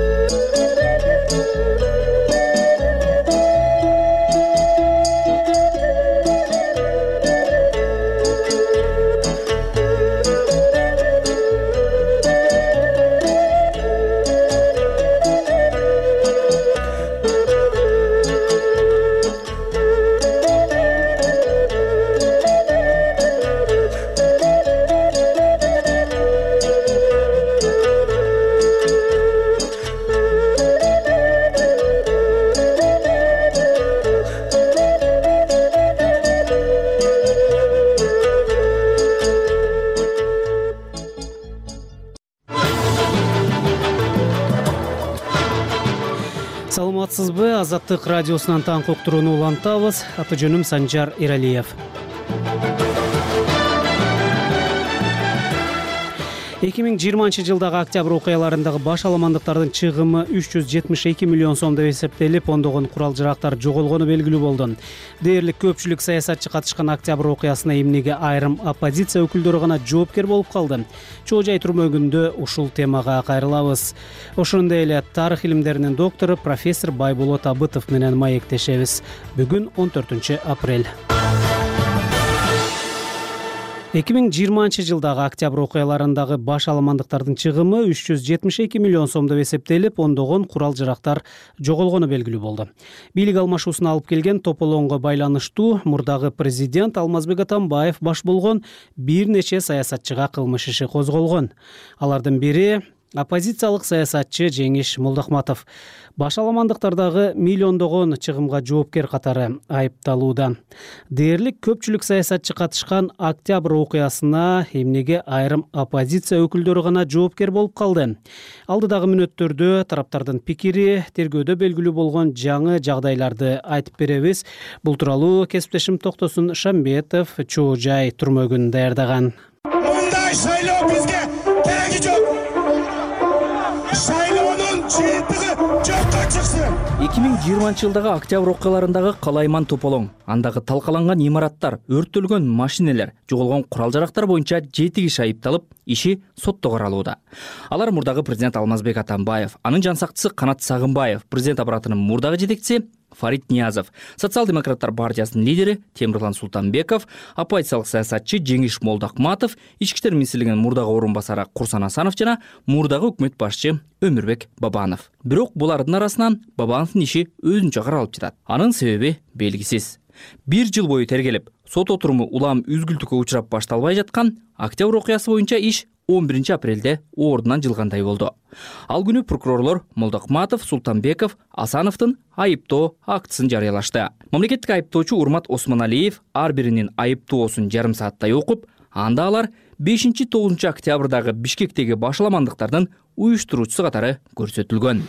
Саламатсызбы? Азаттык радиосунан таңкы уктурууну улантабыз. Аты жөнүм Санжар Иралиев. 2020 жылдагы октябрь окуяларындагы баш аламандыктардын чыгымы 372 миллион сом деп эсептелип, ондогон курал-жарактар жоголгону белгилүү болду. Дээрлик көпчүлүк саясатчы катышкан октябрь окуясына эмнеге айрым оппозиция өкүлдөрү гана жоопкер болуп калды? Чоо жай турмөгүндө ушул темага кайрылабыз. Ошондой эле тарых илимдеринин доктору профессор Байболот Абытов менен маектешебиз. Бүгүн 14 апрель. 2020 жылдагы октябрь окуяларындагы баш аламандыктардын чыгымы 372 миллион сом деп эсептелип, ондогон курал-жарактар жоголгону белгилүү болду. Бийлик алмашуусун алып келген тополоңго байланыштуу мурдагы президент Алмазбек Атамбаев баш болгон бир нече саясатчыга кылмыш иши козголгон. Алардын бири оппозициялык саясатчы Жеңиш Молдохматов. Баш аламандыктардагы миллиондогон чыгымга жоопкер катары айыпталууда. Дээрлик көпчүлүк саясатчы катышкан октябрь окуясына эмнеге айрым оппозиция өкүлдөрү гана жоопкер болуп калды? Алдыдагы мүнөттөрдө тараптардын пикири, тергөөдө белгилүү болгон жаңы жагдайларды айтып беребиз. Бул тууралуу кесиптешим Токтосун Шамбетов чоо жай турмөгүн даярдаган. Мындай шайлоо бизге кереги жок. Шайлоонун чыйынтыгы жокко чыксын. 2020 жылдагы октябрь окуяларындагы калайман тополоң, андагы талкаланган имараттар, өрттөлгөн машинелер, жоголгон курал-жарактар боюнча 7 киши айыпталып, иши сотто каралууда. Алар мурдагы президент Алмазбек Атамбаев, анын жансакчысы Канат Сагынбаев, президент аппаратынын мурдагы жетекчиси Фарид Ниязов, социал-демократтар партиясынын лидери Темирлан Султанбеков, оппозициялык саясатчы Жеңиш Молдохматов, ички иштер министрлигинин мурдагы орун басары Курсан Асанов жана мурдагы өкмөт башчы Өмүрбек Бабанов. Бирок булардын арасынан Бабановдун иши өзүнчө каралып жатат. Анын себеби белгисиз. 1 жыл бою тергелип, сот отуруму улам үзгүлтүккө учурап башталбай жаткан октябрь окуясы боюнча иш 11 апрелде ордунан жылгандай болду. Ал күнү прокурорлор Молдохматов, Султанбеков, Асановдун айыптоо актысын жарыялашты. Мамлекеттик айыптоочу Урмат Осмоналиев ар биринин айыптоосун жарым сааттай окуп, анда алар 5-9 октябрдагы Бишкектеги баш аламандыктардын уюштуруучусу катары көрсөтүлгөн.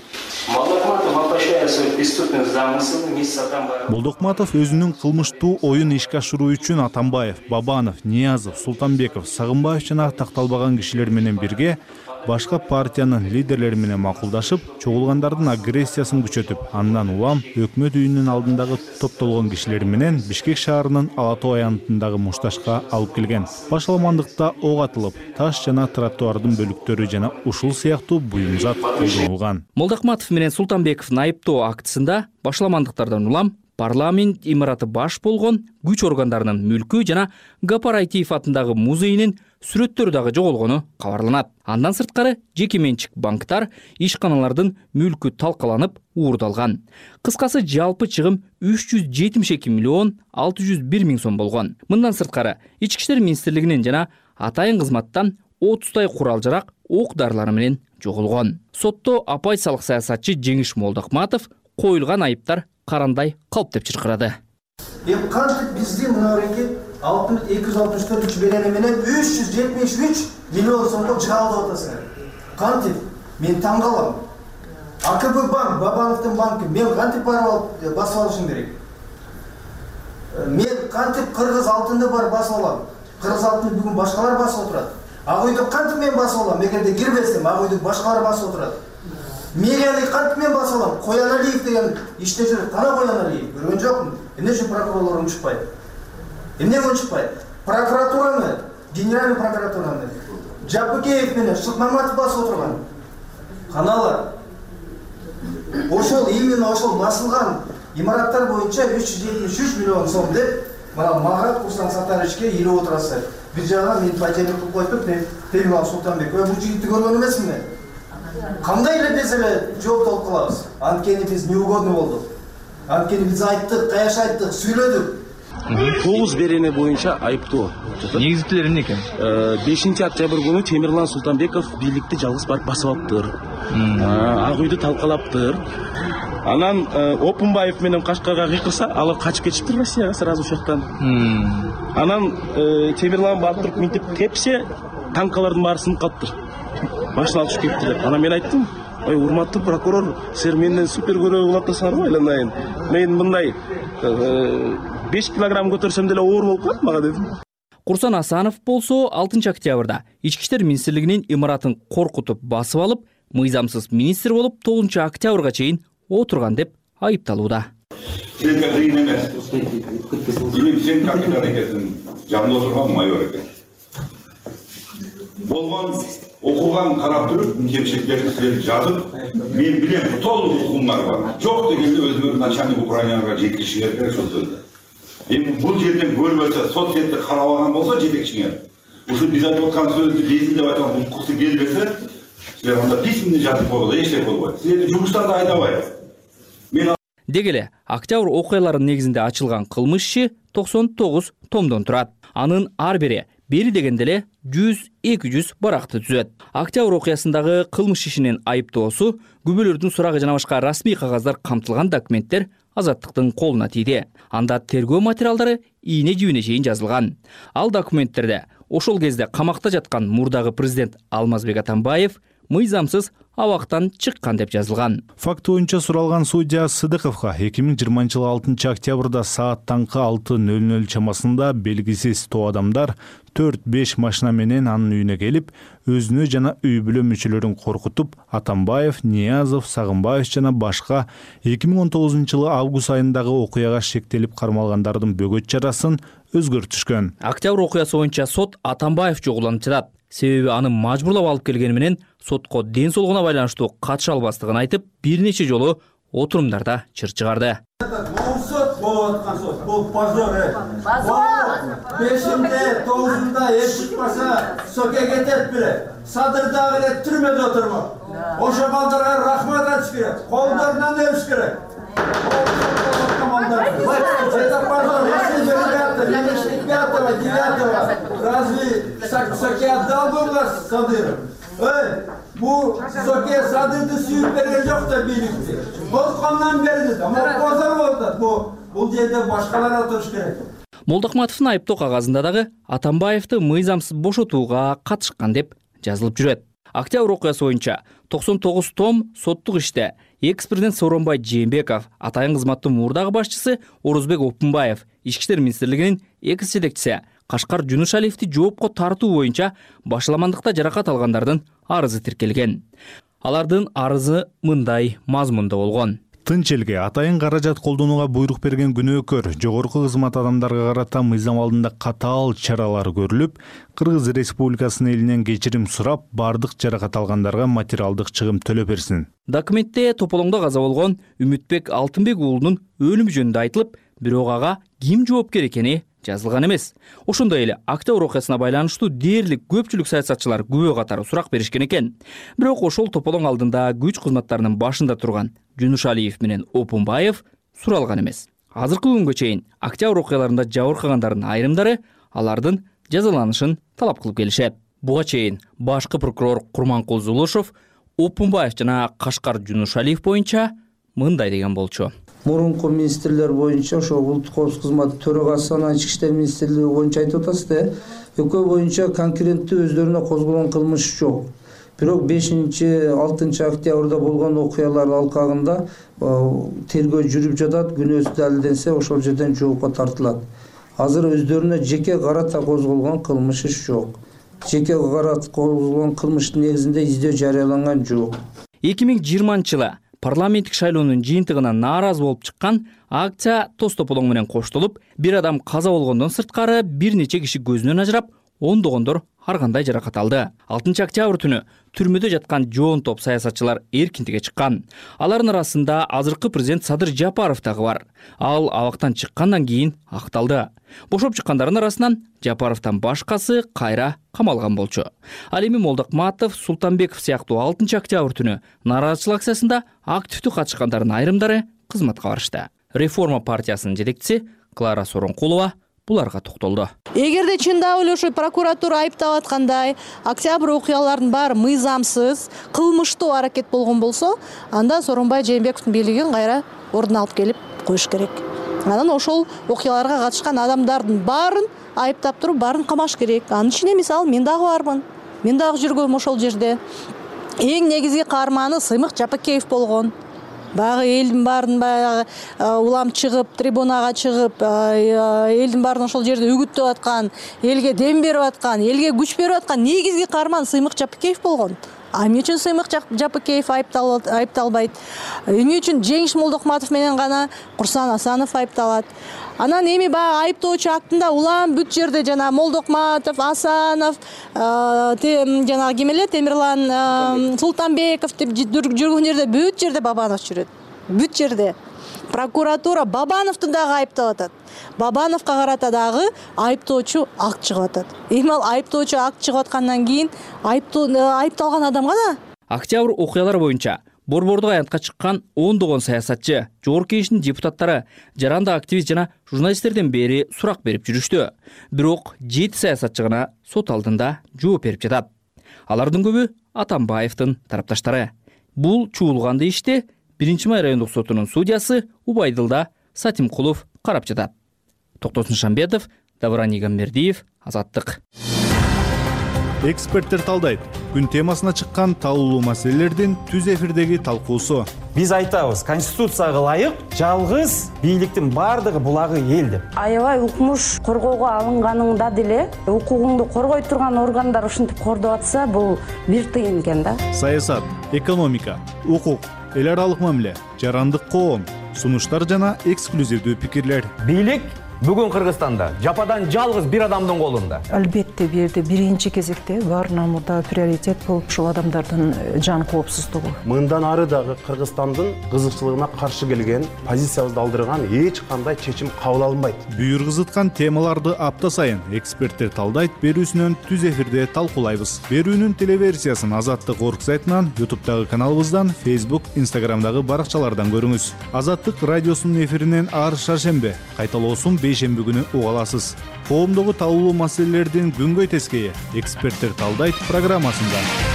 Молдохматов өзүнүн кылмыштуу оюн ишке ашыруу үчүн Атамбаев, Бабанов, Ниязов, Султанбеков, Сагынбаев жана такталбаган кишилер менен бирге башка партиянын лидерлери менен макулдашып, чогулгандардын агрессиясын күчөтүп, андан улам өкмөт үйүнүн алдындагы топтолгон кишилер менен Бишкек шаарынын Ала Тоо аянтындагы мушташка алып келген. Баш аламандыкта ок атылып, таш жана тротуардын бөлүктөрү жана ушул сыяктуу буюм зат колдонулган. Молдохматов менен Султанбековдун айыптоо актысында баш аламандыктардан улам парламент имараты баш болгон күч органдарынын мүлкү жана Гапар Айтиев атындагы музейинин сүрөттөрү дагы жоголгону кабарланат. Андан сырткары жеке менчик банктар, ишканалардын мүлкү талкаланып, уурдалган. Кыскасы жалпы чыгым 372 миллион 601 миң сом болгон. Мындан сырткары ички иштер министрлигинин жана атайын кызматтан 30 курал-жарак, ок дарылары менен жоголгон. Сотто оппозициялык саясатчы Жеңиш Молдохматов коюлган айыптар карандай калп деп чыркырады. Кантип биздин мынауреге 264 берени менен 373 миллион сомдо жалып атасың. Кантип? Мен таң калам. АКБ банк, Бабановдун банкы, мен кантип барып алып басып алышым керек? Мен кантип кыргыз алтынды барып басып алам? Кыргыз алтынды бүгүн башкалар басып отурат. Ак үйдү кантип мен басып алам? Эгерде кирбесем, ак үйдү башкалар басып отурат. Мэрияны кантип мен басып алам? Кояналиев деген иште жүрөт. Кана Кояналиев? Көргөн жокмун. Эмне үчүн прокурорлор унчукпайт? Эмнеге унчукпайт? Прокуратураны, генеральный прокуратураны Жапыкеев менен Шыкмаматов басып отурган. Каналар. Ошол именно ошол басылган имараттар боюнча 373 миллион сом деп мына мага Курсан Сатаровичке илип отурасыздар. Бир жагынан мен патентти кылып коюп, Темирлан Султанбек, бул жигитти көргөн эмесмин мен. Кандай эле биз эле жооп толуп калабыз? Анткени биз неугодный болдук. Анткени биз айттык, каяш айттык, сүйлөдүк. 9 берене боюнча айыптоо. Негизгилери эмне экен? 5-октябрь күнү Темирлан Султанбеков бийликти жалгыз барып басып алыптыр. Ак үйдү талкалаптыр. Анан Опунбаев менен Кашкарга кыйкырса, алар качып кетиптир Россияга сразу ушактан. Анан Темирлан барып туруп минтип тепсе, танкалардын баары сынып калыптыр. Башына түшүп кетти деп. Анан мен айттым, ой урматтуу прокурор, силер менден супер көрөгө кылып атасыңар го айланайын. Мен мындай 5 килограмм көтөрсөм деле оор болуп калат мага дедим. Курсан Асанов болсо 6 октябрда Ички иштер министрлигинин имаратын коркутуп басып алып, мыйзамсыз министр болуп 9 октябрга чейин отурган деп айыпталууда. Сен кыйын эмес. Сен капитан экенсиң, жанында отурган майор экен. Болгон окуган карап туруп, кемчиликтерди силер жазып, мен билем, толук укумдар бар. Жок дегенде өзүңөр начальник управленияга жеткиришиңер керек ошол сөздү. Эми бул жерден бөлбөсө, сот сетти карабаган болсо жетекчиңер. Ушу биз айтып аткан сөздү безилдеп айткан укуксу келбесе, силер анда письмени жазып койгула, эчтеке болбойт. Силерди жумуштан да айдабайт. Дегеле, октябрь окуяларынын негизинде ачылган кылмыш иши 99 томдон турат. Анын ар бири бери дегенде эле 100-200 баракты түзөт. Октябрь окуясындагы кылмыш ишинин айыптоосу, күбөлөрдүн сурагы жана башка расмий кагаздар камтылган документтер Азаттыктын колуна тийди. Анда тергөө материалдары ийне жибине чейин жазылган. Ал документтерде ошол кезде камакта жаткан мурдагы президент Алмазбек Атамбаев мыйзамсыз абактан чыккан деп жазылган. Факт боюнча суралган судья Сыдыковго 2020 жылы 6 октябрда саат таңкы 6:00 чамасында белгисиз тоо адамдар 4-5 машина менен анын үйүнө келип, өзүнө жана үй бүлө мүчөлөрүн коркутуп, Атамбаев, Ниязов, Сагынбаев жана башка 2019 жылы август айындагы окуяга шектелип кармалгандардын бөгөт чарасын өзгөртүшкөн. Октябрь окуясы боюнча сот Атамбаев жогуланып жатат. Себеби аны мажбурлап алып келгени менен сотко ден соолугуна байланыштуу катыша албастыгын айтып, бир нече жолу отурумдарда чыр чыгарды. Бул сот болуп аткан сот, бул позор. Бешинде, 9-да эч чыкпаса, соке кетет бире. Садырдагы эле түрмөдө отурмак. Ошо балдарга рахмат айтыш керек. Колдорунан өбүш керек. Разве Соке отдал бы вас Садыров? Бу Соке Садырды сүйүп берген жок да бийликти. Корккондон берди. Позор болду. Бул жерде башкалар отуруш керек. Молдохматовдун айыптоо кагазында дагы Атамбаевди мыйзамсыз бошотууга катышкан деп жазылып жүрөт. Октябрь окуясы боюнча 99 том соттук иште экс-президент Сооронбай Жээнбеков, атайын кызматтын мурдагы башчысы Орозбек Опунбаев, Ички иштер министрлигинин экс-жетекчиси Кашкар Жунушалиевди жоопко тартуу боюнча башаламандыкта жаракат алгандардын арызы тиркелген. Алардын арызы мындай мазмунда болгон. Тынч элге атайын каражат колдонууга буйрук берген күнөөкөр жогорку кызмат адамдарга карата мыйзам алдында катаал чаралар көрүлүп, Кыргыз Республикасынын элинен кечирим сурап, бардык жаракат алгандарга материалдык чыгым төлөп берсин. Документте тополоңдо каза болгон Үмүтбек Алтынбек уулунун өлүмү жөнүндө айтылып, бирок ага ким жоопкер экени жазылган эмес. Ошондой эле октябрь окуясына байланыштуу дээрлик көпчүлүк саясатчылар күбө катары сурак беришкен экен. Бирок ошол тополоң алдында күч кызматтарынын башында турган Жунушалиев менен Опунбаев суралган эмес. Азыркы күнгө чейин октябрь окуяларында жабыркагандардын айрымдары алардын жазаланышын талап кылып келишет. Буга чейин башкы прокурор Курманкул Зулушов Опунбаев жана Кашкар Жунушалиев боюнча мындай деген болчу. Мурунку министрлер боюнча ошо улуттук коопсуздук кызматы төрагасы анан Ички иштер министрлиги боюнча айтып атасыз да, экөө боюнча конкуренттүү өздөрүнө козголгон кылмыш жок. Бирок 5-6 октябрда болгон окуялар алкагында тергөө жүрүп жатат, күнөөсү далилденсе ошол жерден жоопко тартылат. Азыр өздөрүнө жеке карата козголгон кылмыш иш жок. Жеке карата козголгон кылмыштын негизинде издөө жарыяланган жок. 2020 парламенттик шайлоонун жыйынтыгына нааразы болуп чыккан акция тоз тополоң менен коштолуп, бир адам каза болгондон сырткары бир нече киши көзүнөн ажырап, ондогондор ар кандай жаракат алды. 6 октябрь түнү түрмөдө жаткан жоон топ саясатчылар эркиндикке чыккан. Алардын арасында азыркы президент Садыр Жапаров дагы бар. Ал абактан чыккандан кийин акталды. Бошоп чыккандардын арасынан Жапаровдон башкасы кайра камалган болчу. Ал эми Молдокматов, Султанбеков сыяктуу 6 октябрь түнү нааразычылык акциясында активдүү катышкандардын айрымдары кызматка барышты. Реформа партиясынын жетекчиси Клара Соронкулова буларга токтолду. Эгерде чындап эле ошо прокуратура айыптап аткандай октябрь окуяларынын баары мыйзамсыз, кылмыштуу аракет болгон болсо, анда Сооронбай Жээнбековдун бийлигин кайра ордуна алып келип коюш керек. Анан ошол окуяларга катышкан адамдардын баарын айыптап туруп, баарын камаш керек. Анын ичинде мисалы мен дагы бармын. Мен дагы жүргөм ошол жерде. Эң негизги каарманы Сыймык Жапакеев болгон. Багы элдин баарын баягы улам чыгып, трибунага чыгып, элдин баарын ошол жерде үгүттөп аткан, элге дем берип аткан, элге күч берип аткан негизги каарман Сыймык Жапакеев болгон. Эмне үчүн Сыймык Жапакеев айыпталбайт? Эмне үчүн Жеңиш Молдокматов менен гана Курсан Асанов айыпталат? Анан эми баягы айыптоочу актында улам бүт жерде жана Молдокматов, Асанов, жана ким эле Темирлан Султанбеков деп жүргөн жерде бүт жерде Бабанов жүрөт. Бүт жерде. Прокуратура Бабановду дагы айыптап атат. Бабановго карата дагы айыптоочу акт чыгып атат. Эми ал айыптоочу акт чыгып аткандан кийин айыпталган адамга да октябрь окуялары боюнча борбордук аянтка чыккан ондогон саясатчы, жогорку кеңештин депутаттары, жарандык активист жана журналисттерден бери сурак берип жүрүштү. Бирок 7 саясатчы гана сот алдында жооп берип жатат. Алардын көбү Атамбаевдин тарапташтары. Бул чуулганды ишти 1-май райондук сотунун судьясы Убайдылда Сатимкулов карап жатат. Токтосун Шамбетов, Давран Игамбердиев, Азаттык. Эксперттер талдайт. Күн темасына чыккан талуулуу маселелердин түз эфирдеги талкуусу. Биз айтабыз, конституцияга ылайык жалгыз бийликтин бардыгы булагы эл деп. Аябай укмуш коргоого алынганыңда деле укугуңду коргой турган органдар ушинтип кордоп атса, бул бир тыйын экен да. Саясат, экономика, укук, эл аралык мамиле, жарандык коом, сунуштар жана эксклюзивдүү пикирлер. Бийлик бүгүн Кыргызстанда жападан жалгыз бир адамдын колунда. Албетте бул жерде биринчи кезекте баарынан мурда приоритет болуп ушул адамдардын жан коопсуздугу. Мындан ары дагы Кыргызстандын кызыкчылыгына каршы келген, позициябызды алдырган эч кандай чечим кабыл алынбайт. Бүйүр кызыткан темаларды апта сайын эксперттер талдайт берүүсүнөн түз эфирде талкуулайбыз. Берүүнүн телеверсиясын Азаттык орг сайтынан, YouTube'дагы каналыбыздан, Facebook, Instagram'дагы баракчалардан көрүңүз. Азаттык радиосунун эфиринен ар шаршембе, кайталоосун бейшемби күнү уга аласыз. Коомдогу талуулуу маселелердин күнгөй тескейи эксперттер талдайт программасында.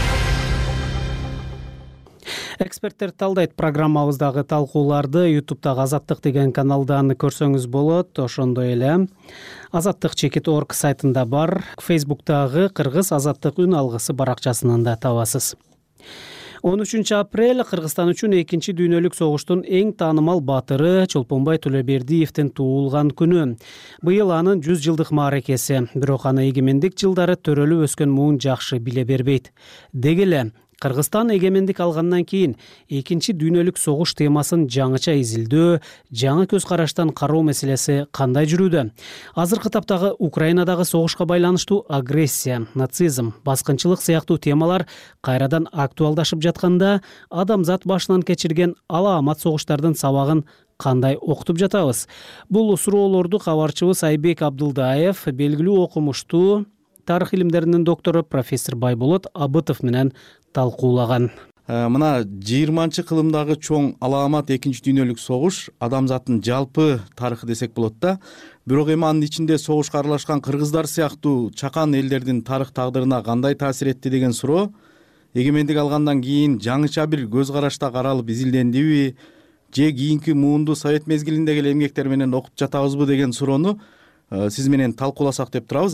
Эксперттер талдайт программабыздагы талкууларды YouTube'дагы Азаттык деген каналдан көрсөңүз болот. Ошондой эле Азаттык.org сайтында бар. Facebook'тагы Кыргыз Азаттык үн алгысы баракчасынан да табасыз. 13 апрель Кыргызстан үчүн 2 дүйнөлүк согуштун эң таанымал баатыры Чолпонбай Төлөбердиевдин туулган күнү. Быйыл анын 100 жылдык мааракеси. Бирок аны эгемендик жылдары төрөлүп өскөн муун жакшы биле бербейт. Деги эле Кыргызстан эгемендик алгандан кийин 2 дүйнөлүк согуш темасын жаңыча изилдөө, жаңы көз караштан кароо маселеси кандай жүрүүдө? Азыркы таптагы Украинадагы согушка байланыштуу агрессия, нацизм, баскынчылык сыяктуу темалар кайрадан актуалдашып жатканда, адамзат башынан кечирген алаамат согуштардын сабагын кандай окутуп жатабыз? Бул суроолорду кабарчыбыз Айбек Абдылдаев, белгилүү окумуштуу тарых илимдеринин доктору профессор Байболот Абытов менен талкуулаган. Мына 20-кылымдагы чоң алаамат 2 дүйнөлүк согуш адамзаттын жалпы тарыхы десек болот да. Бирок эми анын ичинде согушка аралашкан кыргыздар сыяктуу чакан элдердин тарых тагдырына кандай таасир этти деген суроо эгемендик алгандан кийин жаңыча бир көз карашта каралып изилдендиби же кийинки муунду совет мезгилиндеги эле эмгектер менен окуп жатабызбы деген суроону сиз менен талкууласак деп турабыз, агай.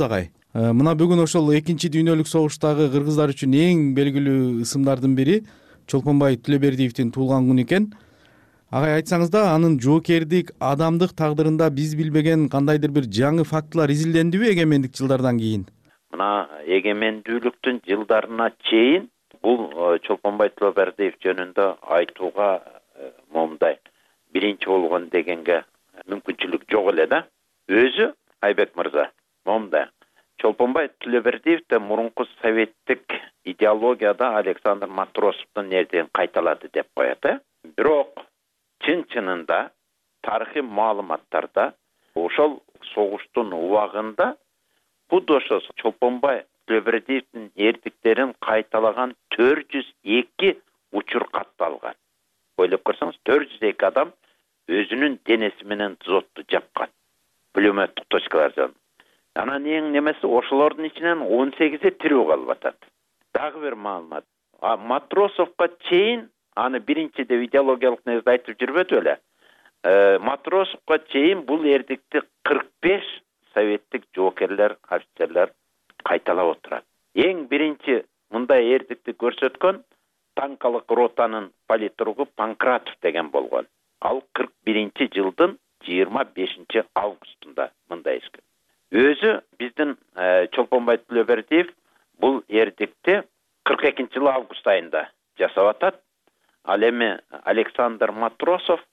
Мына бүгүн ошол экинчи дүйнөлүк согуштагы кыргыздар үчүн эң белгилүү ысымдардын бири Чолпонбай Түлөбердиевдин туулган күнү экен. Агай, айтсаңыз да, анын жоокердик, адамдык тагдырында биз билбеген кандайдыр бир жаңы фактылар изилдендиби эгемендик жылдардан кийин? Мына эгемендүүлүктүн жылдарына чейин бул Чолпонбай Түлөбердиев жөнүндө айтууга момундай биринчи болгон дегенге мүмкүнчүлүк жок эле да. Өзү Айбек мырза момундай Чолпонбай Түлөбердиевде мурунку советтик идеологияда Александр Матросовдун эрдигин кайталады деп коет. Бирок чын-чынында тарыхый маалыматтарда ошол согуштун убагында куд ошо Чолпонбай Түлөбердиевдин эрдиктерин кайталаган 402 учур катталган. Ойлоп көрсөңүз, 402 адам өзүнүн денеси менен зотту жапкан. Пулеметтик точкалар жан. Анан эң немеси ошолордун ичинен 18 тирүү калып атат. Дагы бир маалымат. Матросовго чейин аны биринчи деп идеологиялык негизде айтып жүрбөдү эле. Матросовго чейин бул эрдикти 45 советтик жоокерлер, офицерлер кайталап отурат. Эң биринчи мындай эрдикти көрсөткөн танкалык ротанын политругу Панкратов деген болгон. Ал 41-жылдын 25 августунда мындай эскерген. Өзү биздин Чолпонбай Түлөбердиев бул эрдикти 42-жылы август айында жасап атат. Ал эми Александр Матросов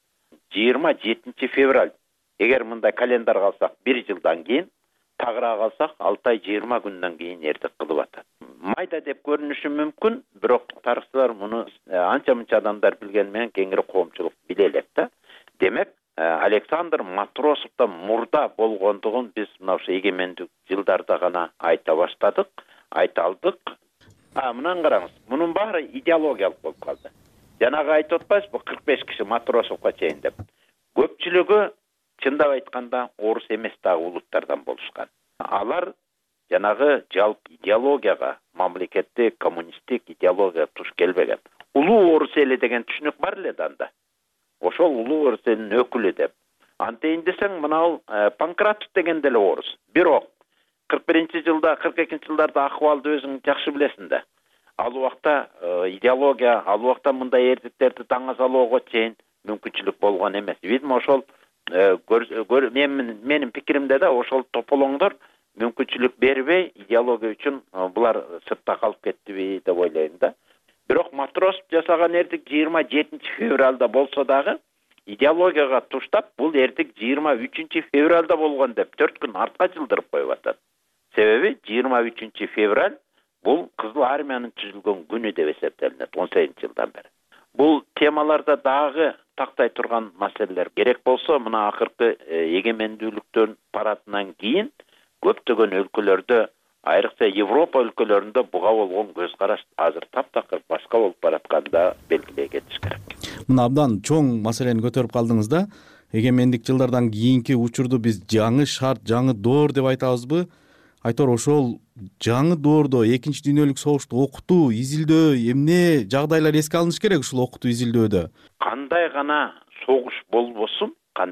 27 февраль. Эгер мындай календарга алсак 1 жылдан кийин, тагыра калсак 6 ай 20 күндөн кийин эрдик кылып атат. Майда деп көрүнүшү мүмкүн, бирок тарыхчылар муну анча-мынча адамдар билгени менен кеңири коомчулук биле элек да. Демек, Александр Матросовдон мурда болгондугун биз мына ошо эгемендик жылдарда гана айта баштадык, айта алдык. Мынаны караңыз, мунун баары идеологиялык болуп калды. Жанагы айтып атпайсызбы, 45 киши Матросовго чейин деп. Көпчүлүгү чындап айтканда орус эмес дагы улуттардан болушкан. Алар жанагы жалпы идеологияга, мамлекеттик коммунисттик идеологияга туш келбеген. Улуу орус эли деген түшүнүк бар эле анда. Ошол улуу орус элинин өкүлү деп. Антейин десең, мына Панкратов деген деле орус. Бирок 41-жылда, 42-жылдарда акыбалды өзүң жакшы билесиң да. Ал убакта идеология, ал убакта мындай эрдиктерди даңа салууга чейин мүмкүнчүлүк болгон эмес. Видимо, ошол менин пикиримде да ошол тополоңдор мүмкүнчүлүк бербей идеология үчүн булар сыртта калып кеттиби деп ойлойм да. Бирок Матросов жасаган эрдик 27 февралда болсо дагы идеологияга туштап бул эрдик 23 февралда болгон деп 4 күн артка жылдырып коюп атат. Себеби 23 февраль бул Кызыл армиянын түзүлгөн күнү деп эсептелинет 18-жылдан бери. Бул темаларда дагы тактай турган маселелер керек болсо, мына акыркы эгемендүүлүктөн парадынан кийин көптөгөн өлкөлөрдө, айрыкча Европа өлкөлөрүндө буга болгон көз караш азыр таптакыр башка болуп баратканда белгилей кетиш керек. Мына абдан чоң маселени көтөрүп калдыңыз да. Эгемендик жылдардан кийинки учурду биз жаңы шарт, жаңы доор деп айтабызбы? Айтор, ошол жаңы доордо экинчи дүйнөлүк согушту окутуу, изилдөө, эмне жагдайлар эске алыныш керек ушул окутуу, изилдөөдө? Кандай гана согуш болбосун,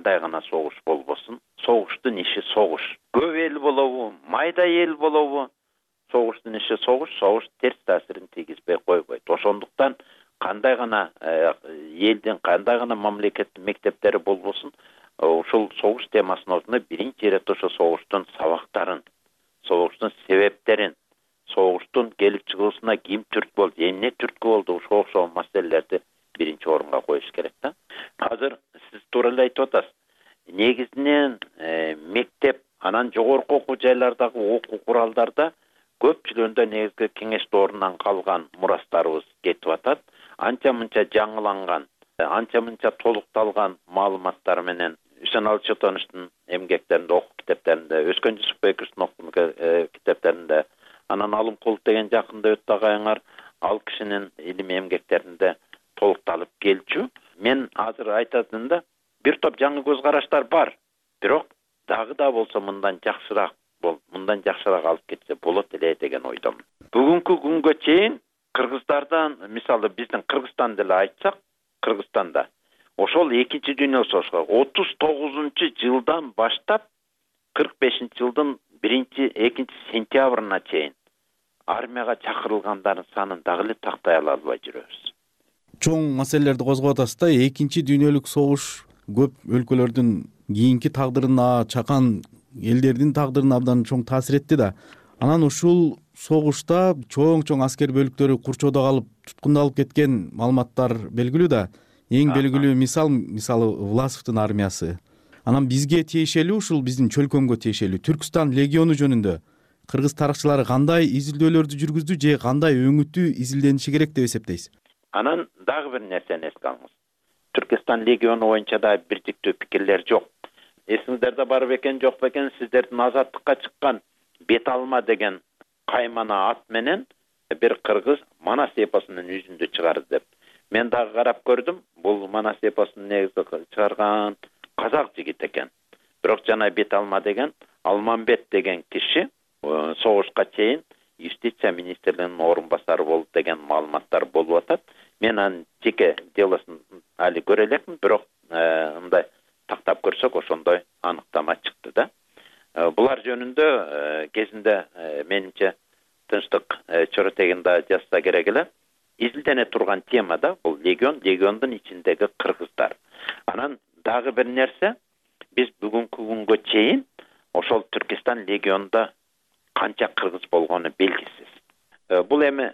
согуштун иши согуш. Көп эл болобу, майда эл болобу, согуштун иши согуш, согуш терс таасирин тийгизбей койбойт. Ошондуктан кандай гана элдин, кандай гана мамлекеттин мектептери болбосун, ушул согуш темасынын ордуна биринчи ирет ошо согуштун сабактарын, согуштун себептерин, согуштун келип чыгуусуна ким түрткү болду, эмне түрткү болду, ошол маселелерди биринчи орунга коюш керек да. Азыр сиз туура эле айтып атасыз. Негизинен мектеп, анан жогорку окуу жайлардагы окуу куралдарда көпчүлүгүндө негизги кеңеш доорунан калган мурастарыбыз кетип атат. Анча-мынча жаңыланган, анча-мынча толукталган маалыматтар менен Үсөналы Чотоновдун эмгектеринде, окуу китептеринде, Өскөн Жусупбековдун окуу китептеринде, анан Алымкулов деген жакында өттү агайыңар, ал кишинин илимий эмгектеринде толукталып келчү. Мен азыр айтатым да, бир топ жаңы көз караштар бар, бирок дагы да болсо мындан жакшыраак алып кетсе болот эле деген ойдомун. Бүгүнкү күнгө чейин кыргыздардан, мисалы биздин Кыргызстан деле айтсак, Кыргызстанда ошол экинчи дүйнөлүк согушка 39-жылдан баштап 45-жылдын 2 сентябрына чейин армияга чакырылгандардын санын дагы эле тактай ала албай жүрөбүз. Чоң маселелерди козгоп атасыз да. Экинчи дүйнөлүк согуш көп өлкөлөрдүн кийинки тагдырына, чакан элдердин тагдырына абдан чоң таасир этти да. Анан ушул согушта чоң аскер бөлүктөрү курчоодо калып туткундалып кеткен маалыматтар белгилүү да. Эң белгилүү мисалы Власовдун армиясы. Анан бизге тиешелүү, ушул биздин чөлкөмгө тиешелүү Түркстан легиону жөнүндө кыргыз тарыхчылары кандай изилдөөлөрдү жүргүздү же кандай өңүтүү изилдениши керек деп эсептейсиз? Анан дагы бир нерсени эске алыңыз. Түркстан легиону боюнча да бирдиктүү пикирлер жок. Эсиңиздерде бар бекен, жок бекен, сиздердин азаттыкка чыккан бет алма деген каймана ат менен бир кыргыз Манас эпосунун жүзүндө чыгарды деп. Мен дагы карап көрдүм. Бул Манас эпосунун негизи чыгарган казак жигит экен. Бирок жана бет алма деген Алмамбет деген киши согушка чейин юстиция министрлигинин орун басары болду деген маалыматтар болуп атат. Мен анын жеке делосун али көрө элекмин, бирок мындай тактап көрсөк ошондой аныктама чыкты да. Булар жөнүндө кезинде менимче Тынчтык чоротегинде жазса керек эле. Изилдене турган тема да бул легиондун ичиндеги кыргыздар. Анан дагы бир нерсе, биз бүгүнкү күнгө чейин ошол Түркстан легионунда канча кыргыз болгону белгисиз. Бул эми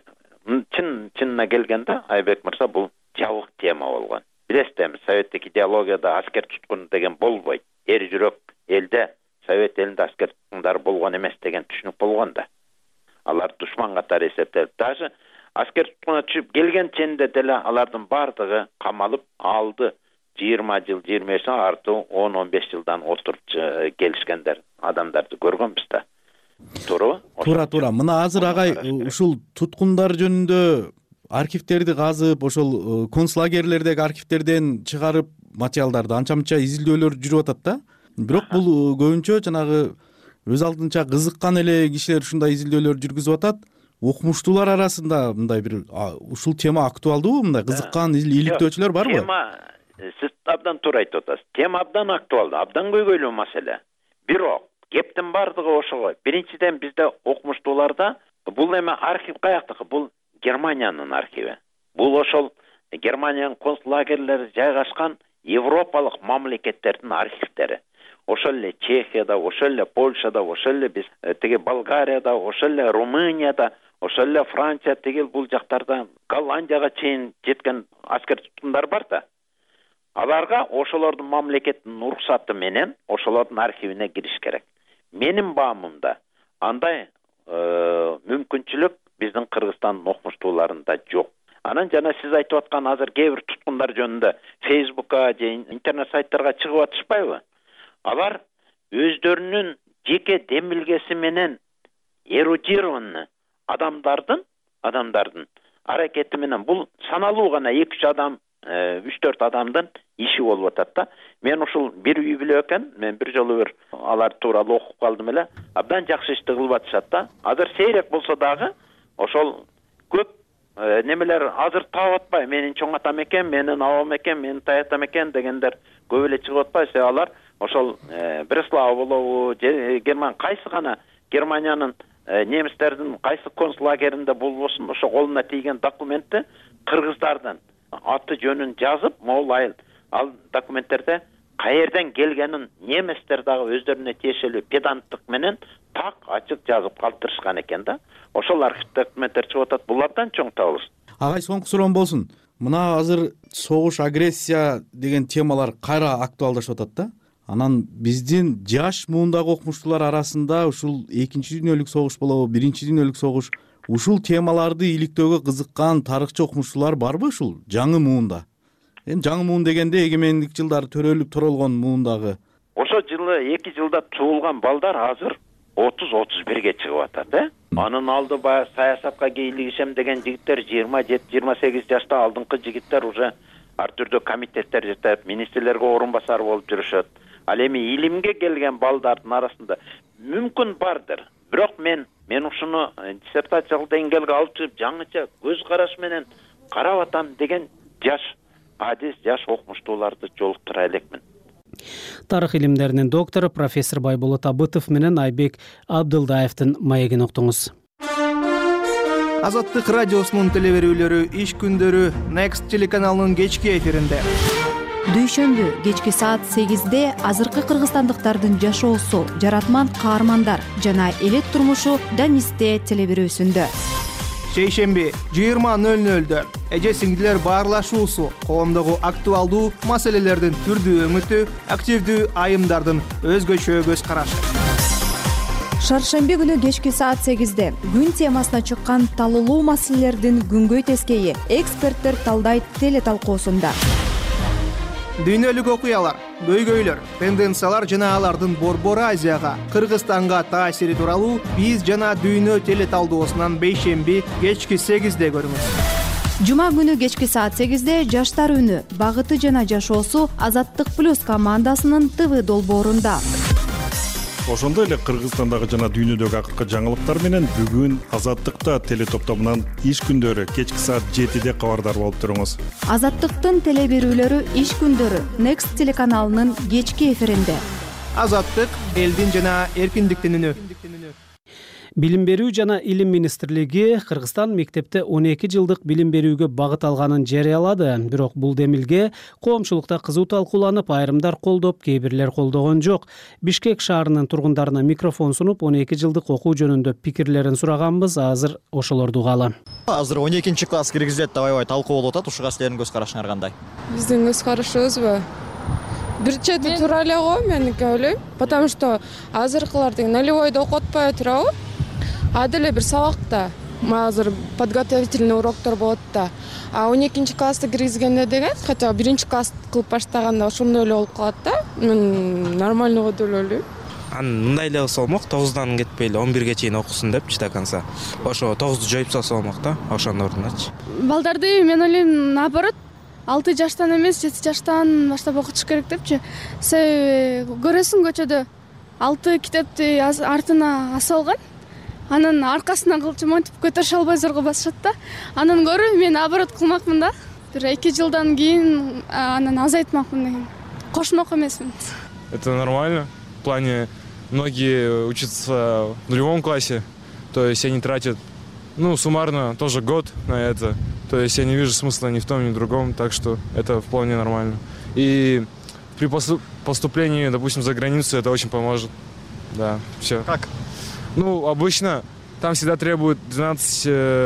чынына келгенде Айбек мырза бул жабык тема болгон. Билесиз эми советтик идеологияда аскер туткуну деген болбойт. Эр жүрөк элде совет элинде аскер туткундар болгон эмес деген түшүнүк болгон да. Алар душман катары эсептелип, даже аскер туткуна түшүп келген ченде деле алардын бардыгы камалып алды. 20 жыл, 25 жыл артуу 10-15 жылдан отуруп келишкендер адамдарды көргөнбүз да. Туура. Мына азыр агай ушул туткундар жөнүндө архивтерди казып, ошол концлагерлердеги архивтерден чыгарып материалдарды анча-мынча изилдөөлөр жүрүп атат да. Бирок бул көбүнчө жанагы өз алдынча кызыккан эле кишилер ушундай изилдөөлөр жүргүзүп атат. Окумуштуулар арасында мындай бир ушул тема актуалдуубу? Мындай кызыккан иликтөөчүлөр барбы? Сиз абдан туура айтып атасыз. Тема абдан актуалдуу, абдан көйгөйлүү маселе. Бирок кептин бардыгы ошого. Биринчиден бизде окумуштууларда бул эми архив каяктыкы? Бул Германиянын архиви. Бул ошол Германиянын концлагерлери жайгашкан европалык мамлекеттердин архивтери. Ошол эле Чехияда, ошол эле Польшада, ошол эле биз тиги Болгарияда, ошол эле Румынияда, ошол эле Франция тигил бул жактарда Голландияга чейин жеткен аскер туткундар бар да. Аларга ошолордун мамлекеттин уруксаты менен ошолордун архивине кириш керек. Менин баамымда андай мүмкүнчүлүк биздин Кыргызстандын окумуштууларында жок. Анан жана сиз айтып аткан азыр кээ бир туткундар жөнүндө Facebook'ка же интернет сайттарга чыгып атышпайбы? Алар өздөрүнүн жеке демилгеси менен эрудированный адамдардын аракети менен бул саналуу гана 2-3 адам 3-4 адамдын иши болуп атат да. Мен ушул бир үй биле экен, мен бир жолу бир алар тууралуу окуп калдым эле. Абдан жакшы ишти кылып атышат да. Азыр сейрек болсо дагы ошол көп немелер азыр таап атпай. Менин чоң атам экен, менин абам экен, менин таятам экен дегендер көп эле чыгып атпай. Алар ошол Бреслав болобу, Герман кайсы гана Германиянын немистердин кайсы концлагеринде болбосун ошо колуна тийген документти кыргыздардын аты жөнүн жазып, могул ал документтерде каерден келгенин немистер дагы өздөрүнө тиешелүү педанттык менен так ачык жазып калтырышкан экен да. Ошол архив документтер чыгып атат. Булардан чоң табылыш. Агай, соңку суроом болсун. Мына азыр согуш, агрессия деген темалар кайра актуалдашып атат да. Анан биздин жаш муундагы окумуштуулар арасында ушул 2-чи дүйнөлүк согуш болобу, 1-чи дүйнөлүк согуш, ушул темаларды иликтөөгө кызыккан тарыхчы окумуштуулар барбы ушул жаңы муунда? Эми жаңы муун дегенде эгемендик жылдары төрөлүп торолгон муундагы. Ошо жылы 2 жылда туулган балдар азыр 30-31ге чыгып атат, Анын алды баягы саясатка кейилигишем деген жигиттер 27-28 жашта, алдыңкы жигиттер уже ар түрдүү комитеттер жетет, министрлерге орун басар болуп жүрүшөт. Ал эми илимге келген балдардын арасында мүмкүн бардыр. Бирок мен ушуну диссертациялык деңгээлге алып чыгып жаңыча көз караш менен карап атам деген жаш адис, жаш окумуштууларды жолуктура элекмин. Тарых илимдеринин доктору профессор Байболот Абытов менен Айбек Абдылдаевдин маегин уктуңуз. Азаттык радиосунун телеберүүлөрү иш күндөрү Next телеканалынын кечки эфиринде. Дүйшөмбү кечки саат 8-де азыркы кыргызстандыктардын жашоосу, жаратман каармандар жана элет турмушу Данисте телеберүүсүндө. Шейшемби 20:00-дө эже сиңдилер баарлашуусу, коомдогу актуалдуу маселелердин түрдүү өңүтү, активдүү айымдардын өзгөчө көз карашы. Шаршемби күнү кечки саат 8-де күн темасына чыккан талуулуу маселелердин күнгөй тескейи эксперттер талдайт телеталкуусунда. Дүйнөлүк окуялар, көйгөйлөр, тенденциялар жана алардын Борбор Азияга, Кыргызстанга таасири тууралуу биз жана дүйнө телеталдоосунан бейшемби кечки 8-де көрүңүз. Жума күнү кечки саат 8-де жаштар үнү, багыты жана жашоосу Азаттык плюс командасынын ТВ долбоорунда. Ошондой эле Кыргызстандагы жана дүйнөдөгү акыркы жаңылыктар менен бүгүн Азаттыкта телетоптомунан иш күндөрү кечки саат 7-де кабардар болуп туруңуз. Азаттыктын телеберүүлөрү иш күндөрү Next телеканалынын кечки эфиринде. Азаттык элдин жана эркиндиктин үнү. Билим берүү жана илим министрлиги Кыргызстан мектепте 12 жылдык билим берүүгө багыт алганын жарыялады. Бирок бул демилге коомчулукта кызуу талкууланып, айрымдар колдоп, кээ бирлер колдогон жок. Бишкек шаарынын тургундарына микрофон сунуп, 12 жылдык окуу жөнүндө пикирлерин сураганбыз. Азыр ошолорду угалы. Азыр 12 класс киргизилет деп аябай талкуу болуп атат. Ушуга силердин көз карашыңар кандай? Биздин көз карашыбызбы? Бир чети туура эле го, меники ойлойм. Потому что азыркылар тең нулевойдо окуп атпай отурабы? А деле бир сабакта азыр подготовительный уроктор болот да. А 12 класста киргизгенде деген, хотя 1 класс кылып баштаганда ошондой эле болуп калат да. Мен нормально го деп ойлойм. Мындай эле болсо болмок, 9дан кетпейли 11ге чейин окусун депчи до конца. Ошо 9ду жоюп салса болмок да, ошондой ордуначы. Балдарды мен ойлойм наоборот 6 жаштан эмес 7 жаштан баштап окутуш керек депчи. Себеби көрөсүң көчөдө 6 китепти артына асып алган. Анын аркасынан кылчу монтип көтөрүшө албай зорго басышат да. Анан көрүп мен наоборот кылмакмын да. Бир 2 жылдан кийин анан азайтмакмын деген. Кошмок эмесмин. Это нормально. В плане многие учатся в нулевом классе, то есть они тратят, суммарно тоже год на это. То есть я не вижу смысла ни в том, ни в другом, так что это вполне нормально. И при поступлении, допустим, за границу это очень поможет. Да, все. Как? Обычно там всегда требуют 12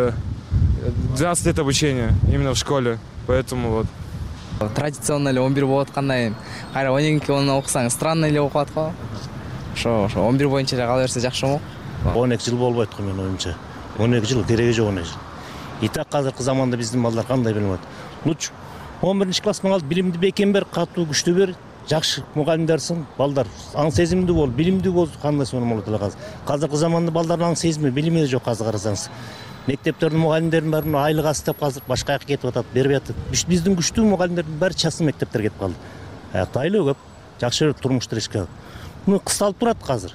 лет обучения именно в школе, поэтому вот. Традиционно эле 11 болуп аткандай, кайра 12 окусаң странно эле окуп аткан. Ошо 11 боюнча кала берсе жакшы болмок. 12 жыл болбойт го менин оюмча. 12 жыл кереги жок 12 жыл. И так азыркы заманда биздин балдар кандай билип атат. Лучше 11 класстан алып билимди бекем бер, катуу күчтүү бер, жакшы мугалимдерсиң, балдар аң сезимдүү бол, билимдүү бол, кандай сонун болот эле азыр. Азыркы заманда балдардын аң сезими, билими жок азыр карасаңыз. Мектептердин мугалимдердин баары айлык аз деп азыр башка жака кетип атат, бербей атат. Биздин күчтүү мугалимдердин баары частный мектептерге кетип калды. Аякта айлык көп, жакшы турмуш тиришке. Кысталып турат азыр.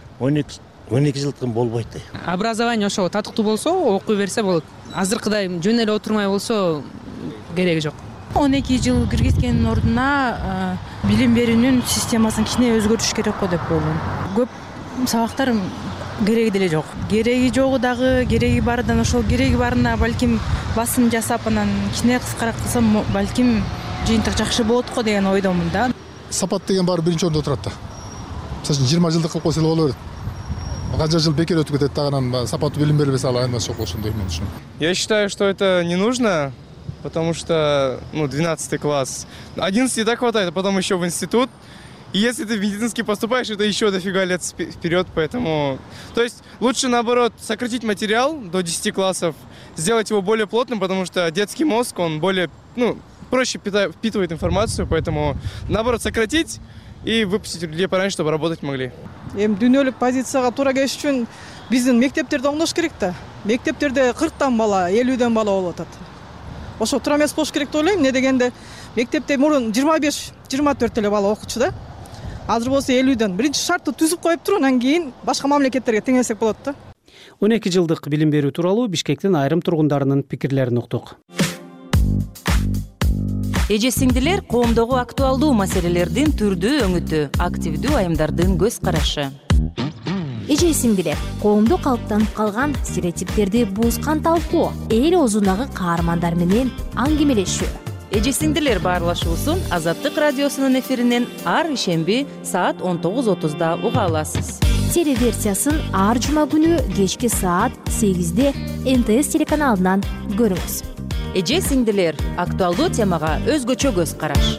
12 жылдык болбойт. Образование ошо татыктуу болсо, окуй берсе болот. Азыркыдай жөн эле отурмай болсо кереги жок. 12 жыл киргизгендин ордуна билим берүүнүн системасын кичине өзгөртүш керек го деп ойлойм. Көп сабактар кереги деле жок. Кереги жогу дагы, кереги бардан ошол кереги барына балким басым жасап анан кичине кыскараак кылсам, балким жыйынтык жакшы болот го деген ойдомун да. Сапат деген баары биринчи орунда турат да. Мисалы 20 жылдык кылып койсо эле боло берет. Канча жыл бекер өтүп кетет дагы анан сапаттуу билим берилбесе ал айырмасы жок ошондой мен түшүнөм. Я считаю, что это не нужно, потому что 12 класс. 11 и так хватает, а потом еще в институт. И если ты в медицинский поступаешь, это еще дофига лет вперед, поэтому... То есть лучше, наоборот, сократить материал до 10 классов, сделать его более плотным, потому что детский мозг, он более, проще впитывает информацию, поэтому, наоборот, сократить и выпустить людей пораньше, чтобы работать могли. Дүйнөлүк позицияга туура келиш үчүн биздин мектептерди оңдош керек да. Мектептерде 40тан бала, 50ден бала болуп атат. Ошо туура эмес болуш керек деп ойлойм. Эмне дегенде мектепте мурун 25-24 эле бала окучу да. Азыр болсо 50ден. Биринчи шартты түзүп коюп туруп, анан кийин башка мамлекеттерге теңесек болот да. 12 жылдык билим берүү тууралуу Бишкектин айрым тургундарынын пикирлерин уктук. Эже сиңдилер коомдогу актуалдуу маселелердин түрдүү өңүтү, активдүү айымдардын көз карашы. Эже сиңдилер коомдо калыптанып калган стереотиптерди буузган талкуу, эл оозундагы каармандар менен аңгемелешүү. Эже сиңдилер баарлашуусун Азаттык радиосунун эфиринен ар ишемби саат 19:30 уга аласыз. Телеверсиясын ар жума күнү кечки саат 8 НТС телеканалынан көрүңүз. Эже сиңдилер актуалдуу темага өзгөчө көз караш.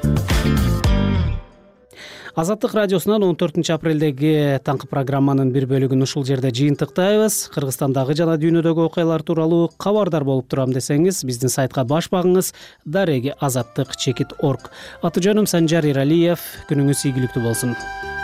Азаттык радиосунан 14 апрелдеги таңкы программанын бир бөлүгүн ушул жерде жыйынтыктайбыз. Кыргызстандагы жана дүйнөдөгү окуялар тууралуу кабардар болуп турам десеңиз, биздин сайтка баш багыңыз /azattik.org. Аты жөнүм Санжар Иралиев. Күнүңүз ийгиликтүү болсун.